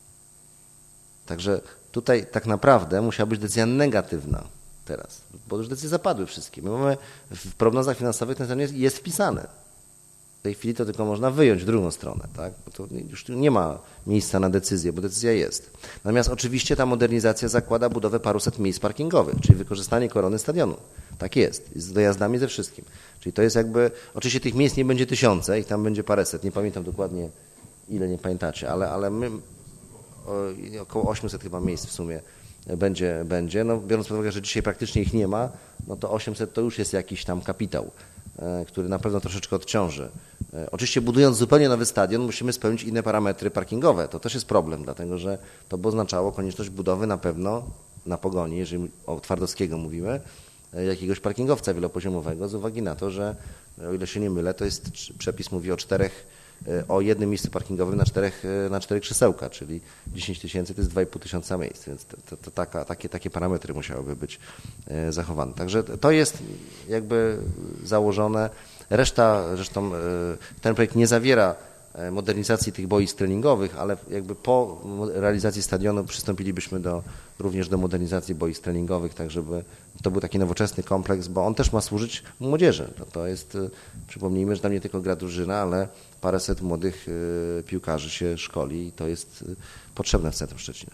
Także tutaj tak naprawdę musiała być decyzja negatywna teraz, bo już decyzje zapadły wszystkie. My mamy w prognozach finansowych ten stadion jest, jest wpisany. W tej chwili to tylko można wyjąć w drugą stronę, tak? Bo to już tu nie ma miejsca na decyzję, bo decyzja jest. Natomiast oczywiście ta modernizacja zakłada budowę paruset miejsc parkingowych, czyli wykorzystanie korony stadionu. Tak jest, z dojazdami ze wszystkim. Czyli to jest jakby, oczywiście tych miejsc nie będzie tysiące, ich tam będzie paręset, nie pamiętam dokładnie ile, nie pamiętacie, ale, ale my o, około osiemset chyba miejsc w sumie będzie, będzie. No, biorąc pod uwagę, że dzisiaj praktycznie ich nie ma, no to osiemset to już jest jakiś tam kapitał, który na pewno troszeczkę odciąży. Oczywiście budując zupełnie nowy stadion musimy spełnić inne parametry parkingowe. To też jest problem, dlatego że to by oznaczało konieczność budowy na pewno na Pogoni, jeżeli o Twardowskiego mówimy, jakiegoś parkingowca wielopoziomowego z uwagi na to, że o ile się nie mylę, to jest przepis mówi o czterech, o jednym miejscu parkingowym na czterech, na cztery krzesełka, czyli dziesięć tysięcy to jest dwa i pół tysiąca miejsc, więc to, to, to taka, takie, takie parametry musiałyby być zachowane. Także to jest jakby założone. Reszta, zresztą ten projekt nie zawiera modernizacji tych boisk treningowych, ale jakby po realizacji stadionu przystąpilibyśmy do, również do modernizacji boisk treningowych, tak żeby to był taki nowoczesny kompleks, bo on też ma służyć młodzieży. To, to jest, przypomnijmy, że tam nie tylko gra drużyna, ale paręset młodych piłkarzy się szkoli i to jest potrzebne w centrum Szczecina.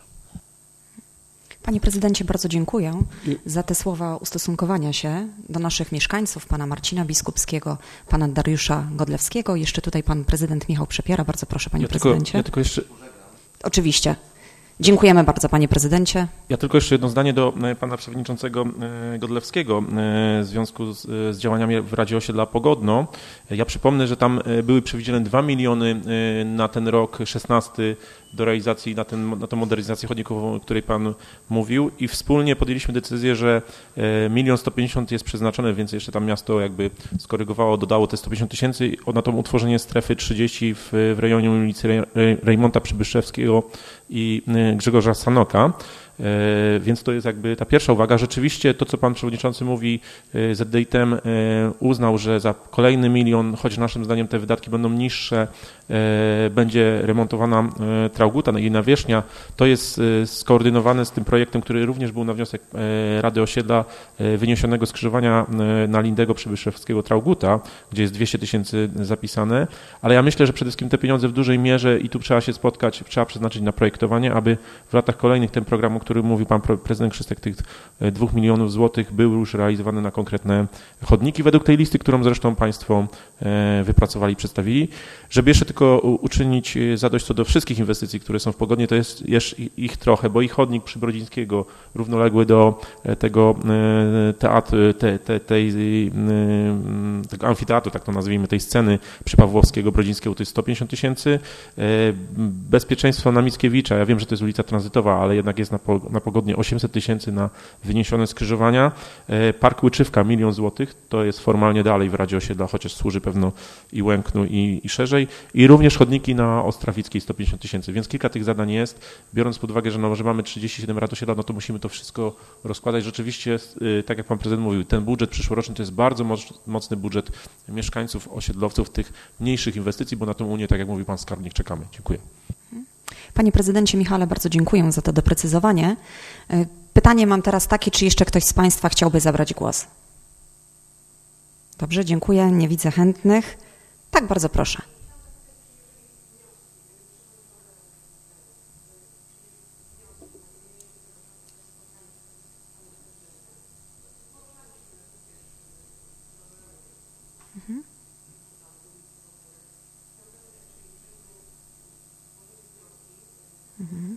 Panie prezydencie, bardzo dziękuję za te słowa ustosunkowania się do naszych mieszkańców, pana Marcina Biskupskiego, pana Dariusza Godlewskiego. Jeszcze tutaj pan prezydent Michał Przepiera. Bardzo proszę, panie ja prezydencie. Tylko, ja tylko jeszcze... Oczywiście. Dziękujemy bardzo, panie prezydencie. Ja tylko jeszcze jedno zdanie do pana przewodniczącego Godlewskiego w związku z, z działaniami w Radzie Osiedla Pogodno. Ja przypomnę, że tam były przewidziane dwa miliony na ten rok szesnasty do realizacji, na, ten, na tę modernizację chodnikową, o której pan mówił i wspólnie podjęliśmy decyzję, że milion sto pięćdziesiąt jest przeznaczone, więc jeszcze tam miasto jakby skorygowało, dodało te sto pięćdziesiąt tysięcy na to utworzenie strefy trzydzieści w, w rejonie ulicy Rejmonta Przybyszewskiego i Grzegorza Sanoka. Więc to jest jakby ta pierwsza uwaga. Rzeczywiście to, co pan przewodniczący mówi, Z D I T M uznał, że za kolejny milion, choć naszym zdaniem te wydatki będą niższe, będzie remontowana Traugutta i nawierzchnia. To jest skoordynowane z tym projektem, który również był na wniosek Rady Osiedla wyniesionego skrzyżowania na Lindego Przybyszewskiego Traugutta, gdzie jest dwieście tysięcy zapisane, ale ja myślę, że przede wszystkim te pieniądze w dużej mierze i tu trzeba się spotkać, trzeba przeznaczyć na projektowanie, aby w latach kolejnych ten program mógł którym mówił pan prezydent Krzystek, tych dwóch milionów złotych były już realizowane na konkretne chodniki, według tej listy, którą zresztą państwo wypracowali i przedstawili. Żeby jeszcze tylko uczynić zadość co do wszystkich inwestycji, które są w Pogodnie, to jest jeszcze ich trochę, bo i chodnik Przybrodzińskiego równoległy do tego teatru, te, te, tej, tego amfiteatru, tak to nazwijmy, tej sceny przy Pawłowskiego, Brodzińskiego, to jest sto pięćdziesiąt tysięcy. Bezpieczeństwo na Mickiewicza, ja wiem, że to jest ulica tranzytowa, ale jednak jest na, na Pogodnie osiemset tysięcy na wyniesione skrzyżowania. Park Łyczywka, milion złotych, to jest formalnie dalej w Radzie Osiedla, chociaż służy pewno i Łęknu i, i szerzej. I również chodniki na Ostrawickiej sto pięćdziesiąt tysięcy, więc kilka tych zadań jest. Biorąc pod uwagę, że, no, że mamy trzydzieści siedem rad osiedla, no to musimy to wszystko rozkładać. Rzeczywiście, tak jak pan prezydent mówił, ten budżet przyszłoroczny to jest bardzo mocny budżet mieszkańców, osiedlowców, tych mniejszych inwestycji, bo na tę Unię, tak jak mówił pan skarbnik, czekamy. Dziękuję. Panie prezydencie Michale, bardzo dziękuję za to doprecyzowanie. Pytanie mam teraz takie, czy jeszcze ktoś z państwa chciałby zabrać głos? Dobrze, dziękuję. Nie widzę chętnych. Tak, bardzo proszę. Mhm. Mhm.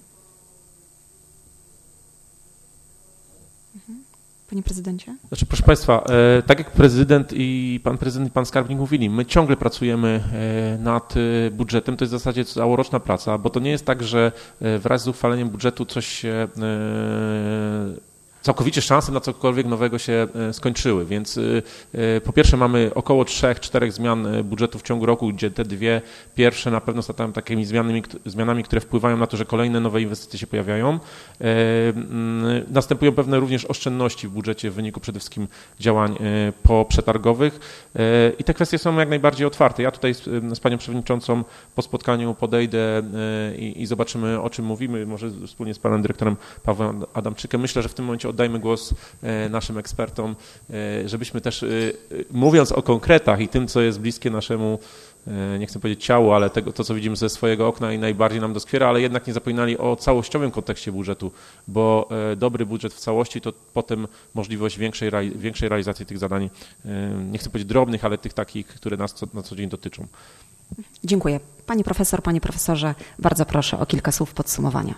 Mhm. Panie prezydencie? Znaczy, proszę państwa, e, tak jak prezydent i pan prezydent i pan skarbnik mówili, my ciągle pracujemy e, nad e, budżetem, to jest w zasadzie całoroczna praca, bo to nie jest tak, że e, wraz z uchwaleniem budżetu coś się e, całkowicie szanse na cokolwiek nowego się skończyły, więc po pierwsze mamy około trzech, czterech zmian budżetu w ciągu roku, gdzie te dwie pierwsze na pewno są takimi zmianami, zmianami, które wpływają na to, że kolejne nowe inwestycje się pojawiają. Następują pewne również oszczędności w budżecie w wyniku przede wszystkim działań poprzetargowych i te kwestie są jak najbardziej otwarte. Ja tutaj z, z panią przewodniczącą po spotkaniu podejdę i, i zobaczymy, o czym mówimy, może wspólnie z panem dyrektorem Pawłem Adamczykiem. Myślę, że w tym momencie oddajmy głos naszym ekspertom, żebyśmy też, mówiąc o konkretach i tym, co jest bliskie naszemu, nie chcę powiedzieć ciału, ale tego, to, co widzimy ze swojego okna i najbardziej nam doskwiera, ale jednak nie zapominali o całościowym kontekście budżetu, bo dobry budżet w całości to potem możliwość większej, większej realizacji tych zadań, nie chcę powiedzieć drobnych, ale tych takich, które nas co, na co dzień dotyczą. Dziękuję. Pani profesor, panie profesorze, bardzo proszę o kilka słów podsumowania.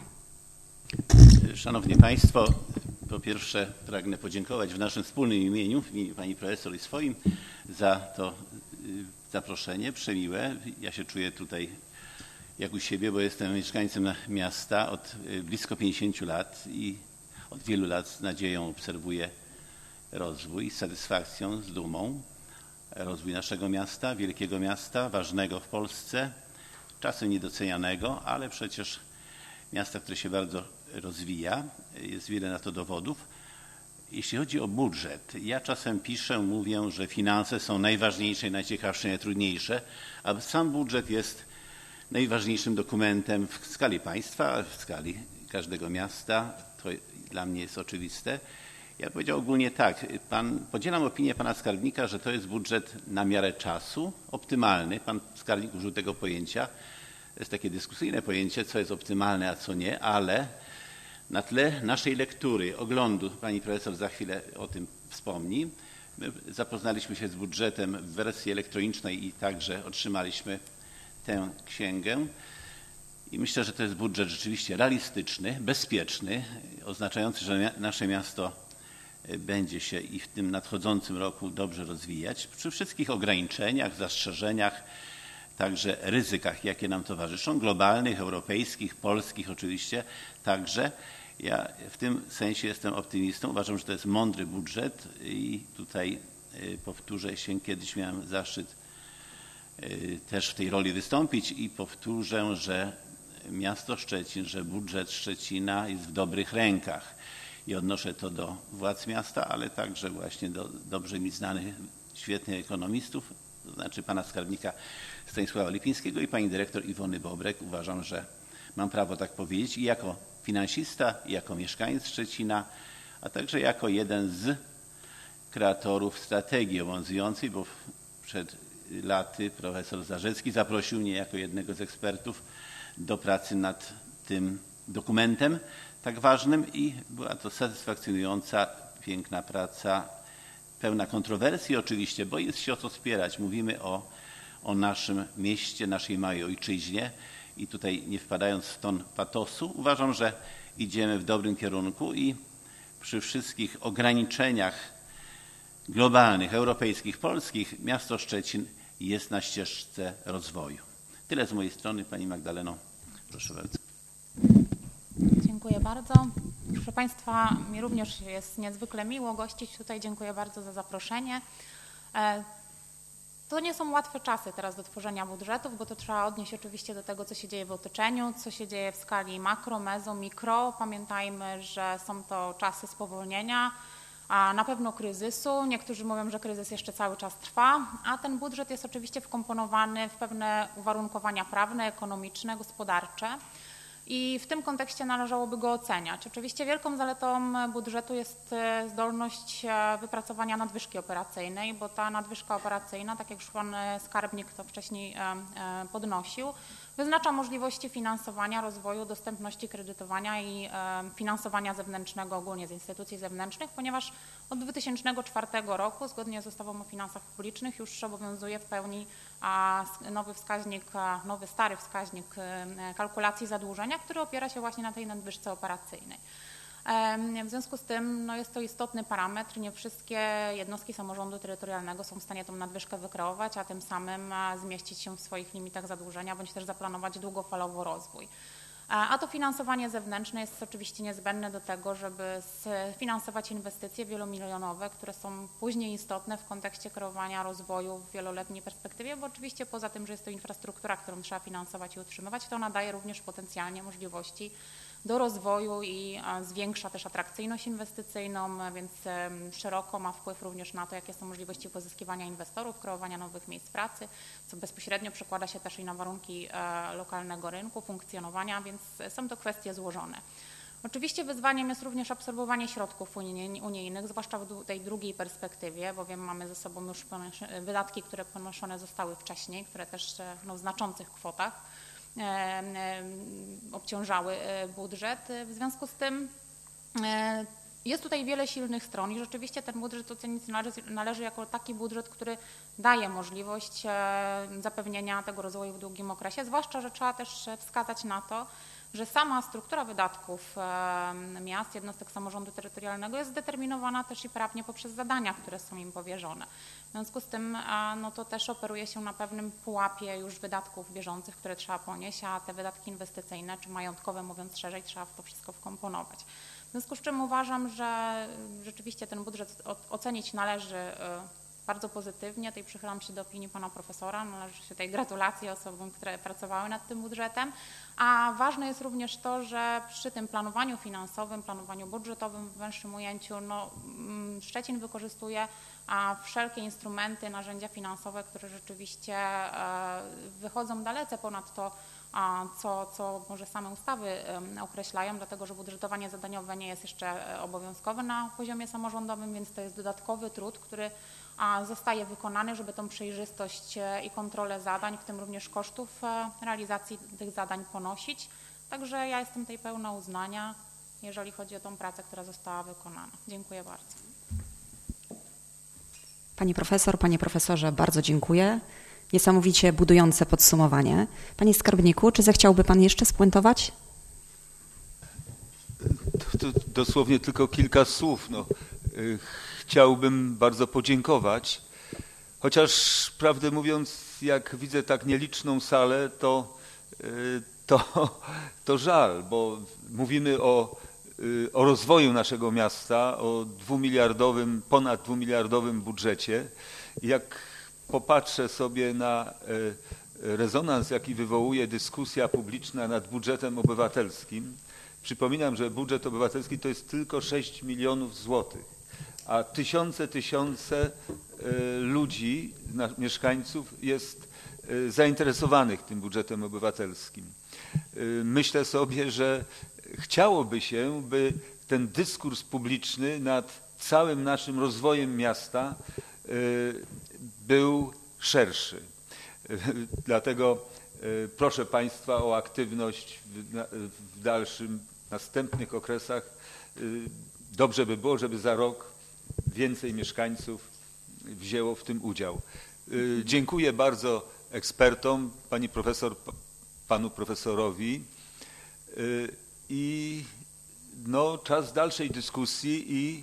Szanowni Państwo, po pierwsze pragnę podziękować w naszym wspólnym imieniu, w imieniu pani profesor i swoim, za to zaproszenie przemiłe. Ja się czuję tutaj jak u siebie, bo jestem mieszkańcem miasta od blisko pięćdziesięciu lat i od wielu lat z nadzieją obserwuję rozwój, z satysfakcją, z dumą. Rozwój naszego miasta, wielkiego miasta, ważnego w Polsce, czasem niedocenianego, ale przecież miasta, które się bardzo rozwija, jest wiele na to dowodów. Jeśli chodzi o budżet, ja czasem piszę, mówię, że finanse są najważniejsze, najciekawsze, najtrudniejsze, a sam budżet jest najważniejszym dokumentem w skali państwa, w skali każdego miasta. To dla mnie jest oczywiste. Ja powiedział ogólnie tak, pan, podzielam opinię pana skarbnika, że to jest budżet na miarę czasu, optymalny. Pan skarbnik użył tego pojęcia. To jest takie dyskusyjne pojęcie, co jest optymalne, a co nie, ale na tle naszej lektury, oglądu, pani profesor za chwilę o tym wspomni, my zapoznaliśmy się z budżetem w wersji elektronicznej i także otrzymaliśmy tę księgę. I myślę, że to jest budżet rzeczywiście realistyczny, bezpieczny, oznaczający, że nasze miasto będzie się i w tym nadchodzącym roku dobrze rozwijać, przy wszystkich ograniczeniach, zastrzeżeniach, także ryzykach, jakie nam towarzyszą, globalnych, europejskich, polskich oczywiście, także. Ja w tym sensie jestem optymistą, uważam, że to jest mądry budżet i tutaj powtórzę się, kiedyś miałem zaszczyt też w tej roli wystąpić i powtórzę, że miasto Szczecin, że budżet Szczecina jest w dobrych rękach i odnoszę to do władz miasta, ale także właśnie do dobrze mi znanych, świetnych ekonomistów, to znaczy pana skarbnika Stanisława Lipińskiego i pani dyrektor Iwony Bobrek. Uważam, że mam prawo tak powiedzieć i jako finansista, i jako mieszkaniec Szczecina, a także jako jeden z kreatorów strategii obowiązującej, bo przed laty profesor Zarzecki zaprosił mnie jako jednego z ekspertów do pracy nad tym dokumentem. tak ważnym i była to satysfakcjonująca, piękna praca, pełna kontrowersji oczywiście, bo jest się o co spierać. Mówimy o, o naszym mieście, naszej małej ojczyźnie i tutaj nie wpadając w ton patosu, uważam, że idziemy w dobrym kierunku i przy wszystkich ograniczeniach globalnych, europejskich, polskich, miasto Szczecin jest na ścieżce rozwoju. Tyle z mojej strony. Pani Magdaleno, proszę bardzo. Dziękuję bardzo. Proszę Państwa, mi również jest niezwykle miło gościć tutaj. Dziękuję bardzo za zaproszenie. To nie są łatwe czasy teraz do tworzenia budżetów, bo to trzeba odnieść oczywiście do tego, co się dzieje w otoczeniu, co się dzieje w skali makro, mezo, mikro. Pamiętajmy, że są to czasy spowolnienia, a na pewno kryzysu. Niektórzy mówią, że kryzys jeszcze cały czas trwa, a ten budżet jest oczywiście wkomponowany w pewne uwarunkowania prawne, ekonomiczne, gospodarcze. I w tym kontekście należałoby go oceniać. Oczywiście wielką zaletą budżetu jest zdolność wypracowania nadwyżki operacyjnej, bo ta nadwyżka operacyjna, tak jak już pan skarbnik to wcześniej podnosił, wyznacza możliwości finansowania rozwoju, dostępności kredytowania i finansowania zewnętrznego ogólnie z instytucji zewnętrznych, ponieważ od dwa tysiące czwartego roku, zgodnie z ustawą o finansach publicznych, już obowiązuje w pełni nowy wskaźnik, nowy stary wskaźnik kalkulacji zadłużenia, który opiera się właśnie na tej nadwyżce operacyjnej. W związku z tym no jest to istotny parametr. Nie wszystkie jednostki samorządu terytorialnego są w stanie tą nadwyżkę wykreować, a tym samym zmieścić się w swoich limitach zadłużenia, bądź też zaplanować długofalowo rozwój. A to finansowanie zewnętrzne jest oczywiście niezbędne do tego, żeby sfinansować inwestycje wielomilionowe, które są później istotne w kontekście kreowania rozwoju w wieloletniej perspektywie, bo oczywiście poza tym, że jest to infrastruktura, którą trzeba finansować i utrzymywać, to ona daje również potencjalnie możliwości do rozwoju i zwiększa też atrakcyjność inwestycyjną, więc szeroko ma wpływ również na to, jakie są możliwości pozyskiwania inwestorów, kreowania nowych miejsc pracy, co bezpośrednio przekłada się też i na warunki lokalnego rynku, funkcjonowania, więc są to kwestie złożone. Oczywiście wyzwaniem jest również absorbowanie środków unijnych, zwłaszcza w tej drugiej perspektywie, bowiem mamy ze sobą już wydatki, które ponoszone zostały wcześniej, które też no, w znaczących kwotach obciążały budżet. W związku z tym jest tutaj wiele silnych stron i rzeczywiście ten budżet ocenić należy, należy jako taki budżet, który daje możliwość zapewnienia tego rozwoju w długim okresie, zwłaszcza, że trzeba też wskazać na to, że sama struktura wydatków miast, jednostek samorządu terytorialnego jest zdeterminowana też i prawnie poprzez zadania, które są im powierzone. W związku z tym no to też operuje się na pewnym pułapie już wydatków bieżących, które trzeba ponieść, a te wydatki inwestycyjne czy majątkowe, mówiąc szerzej, trzeba w to wszystko wkomponować. W związku z czym uważam, że rzeczywiście ten budżet ocenić należy bardzo pozytywnie. Tutaj przychylam się do opinii pana profesora, należy się tej gratulacji osobom, które pracowały nad tym budżetem, a ważne jest również to, że przy tym planowaniu finansowym, planowaniu budżetowym w węższym ujęciu no, Szczecin wykorzystuje wszelkie instrumenty, narzędzia finansowe, które rzeczywiście wychodzą dalece ponad to, co, co może same ustawy określają, dlatego że budżetowanie zadaniowe nie jest jeszcze obowiązkowe na poziomie samorządowym, więc to jest dodatkowy trud, który zostaje wykonany, żeby tą przejrzystość i kontrolę zadań, w tym również kosztów realizacji tych zadań ponosić. Także ja jestem tej pełna uznania, jeżeli chodzi o tą pracę, która została wykonana. Dziękuję bardzo. Pani profesor, panie profesorze, bardzo dziękuję. Niesamowicie budujące podsumowanie. Panie skarbniku, czy zechciałby pan jeszcze spuentować? To, to dosłownie tylko kilka słów. No, chciałbym bardzo podziękować, chociaż prawdę mówiąc, jak widzę tak nieliczną salę, to, to, to żal, bo mówimy o, o rozwoju naszego miasta, o dwumiliardowym, ponad dwumiliardowym budżecie. Jak popatrzę sobie na rezonans, jaki wywołuje dyskusja publiczna nad budżetem obywatelskim, przypominam, że budżet obywatelski to jest tylko sześć milionów złotych, a tysiące, tysiące ludzi, mieszkańców jest zainteresowanych tym budżetem obywatelskim. Myślę sobie, że chciałoby się, by ten dyskurs publiczny nad całym naszym rozwojem miasta był szerszy. Dlatego proszę Państwa o aktywność w dalszym następnych okresach dobrze by było, żeby za rok więcej mieszkańców wzięło w tym udział. Dziękuję bardzo ekspertom, pani profesor, panu profesorowi i no, czas dalszej dyskusji i,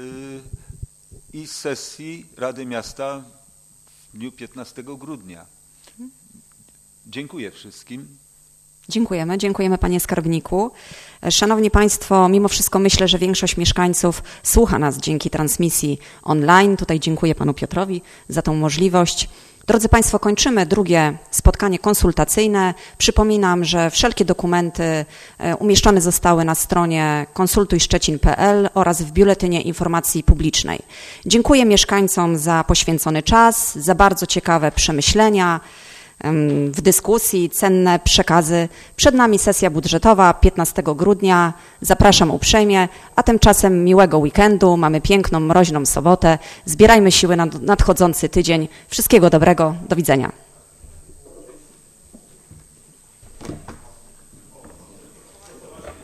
i sesji Rady Miasta w dniu piętnastego grudnia. Dziękuję wszystkim. Dziękujemy, dziękujemy panie skarbniku. Szanowni państwo, mimo wszystko myślę, że większość mieszkańców słucha nas dzięki transmisji online. Tutaj dziękuję panu Piotrowi za tą możliwość. Drodzy państwo, kończymy drugie spotkanie konsultacyjne. Przypominam, że wszelkie dokumenty umieszczone zostały na stronie konsultuj szczecin kropka p l oraz w Biuletynie Informacji Publicznej. Dziękuję mieszkańcom za poświęcony czas, za bardzo ciekawe przemyślenia w dyskusji, cenne przekazy. Przed nami sesja budżetowa piętnastego grudnia. Zapraszam uprzejmie, a tymczasem miłego weekendu. Mamy piękną, mroźną sobotę. Zbierajmy siły na nadchodzący tydzień. Wszystkiego dobrego. Do widzenia.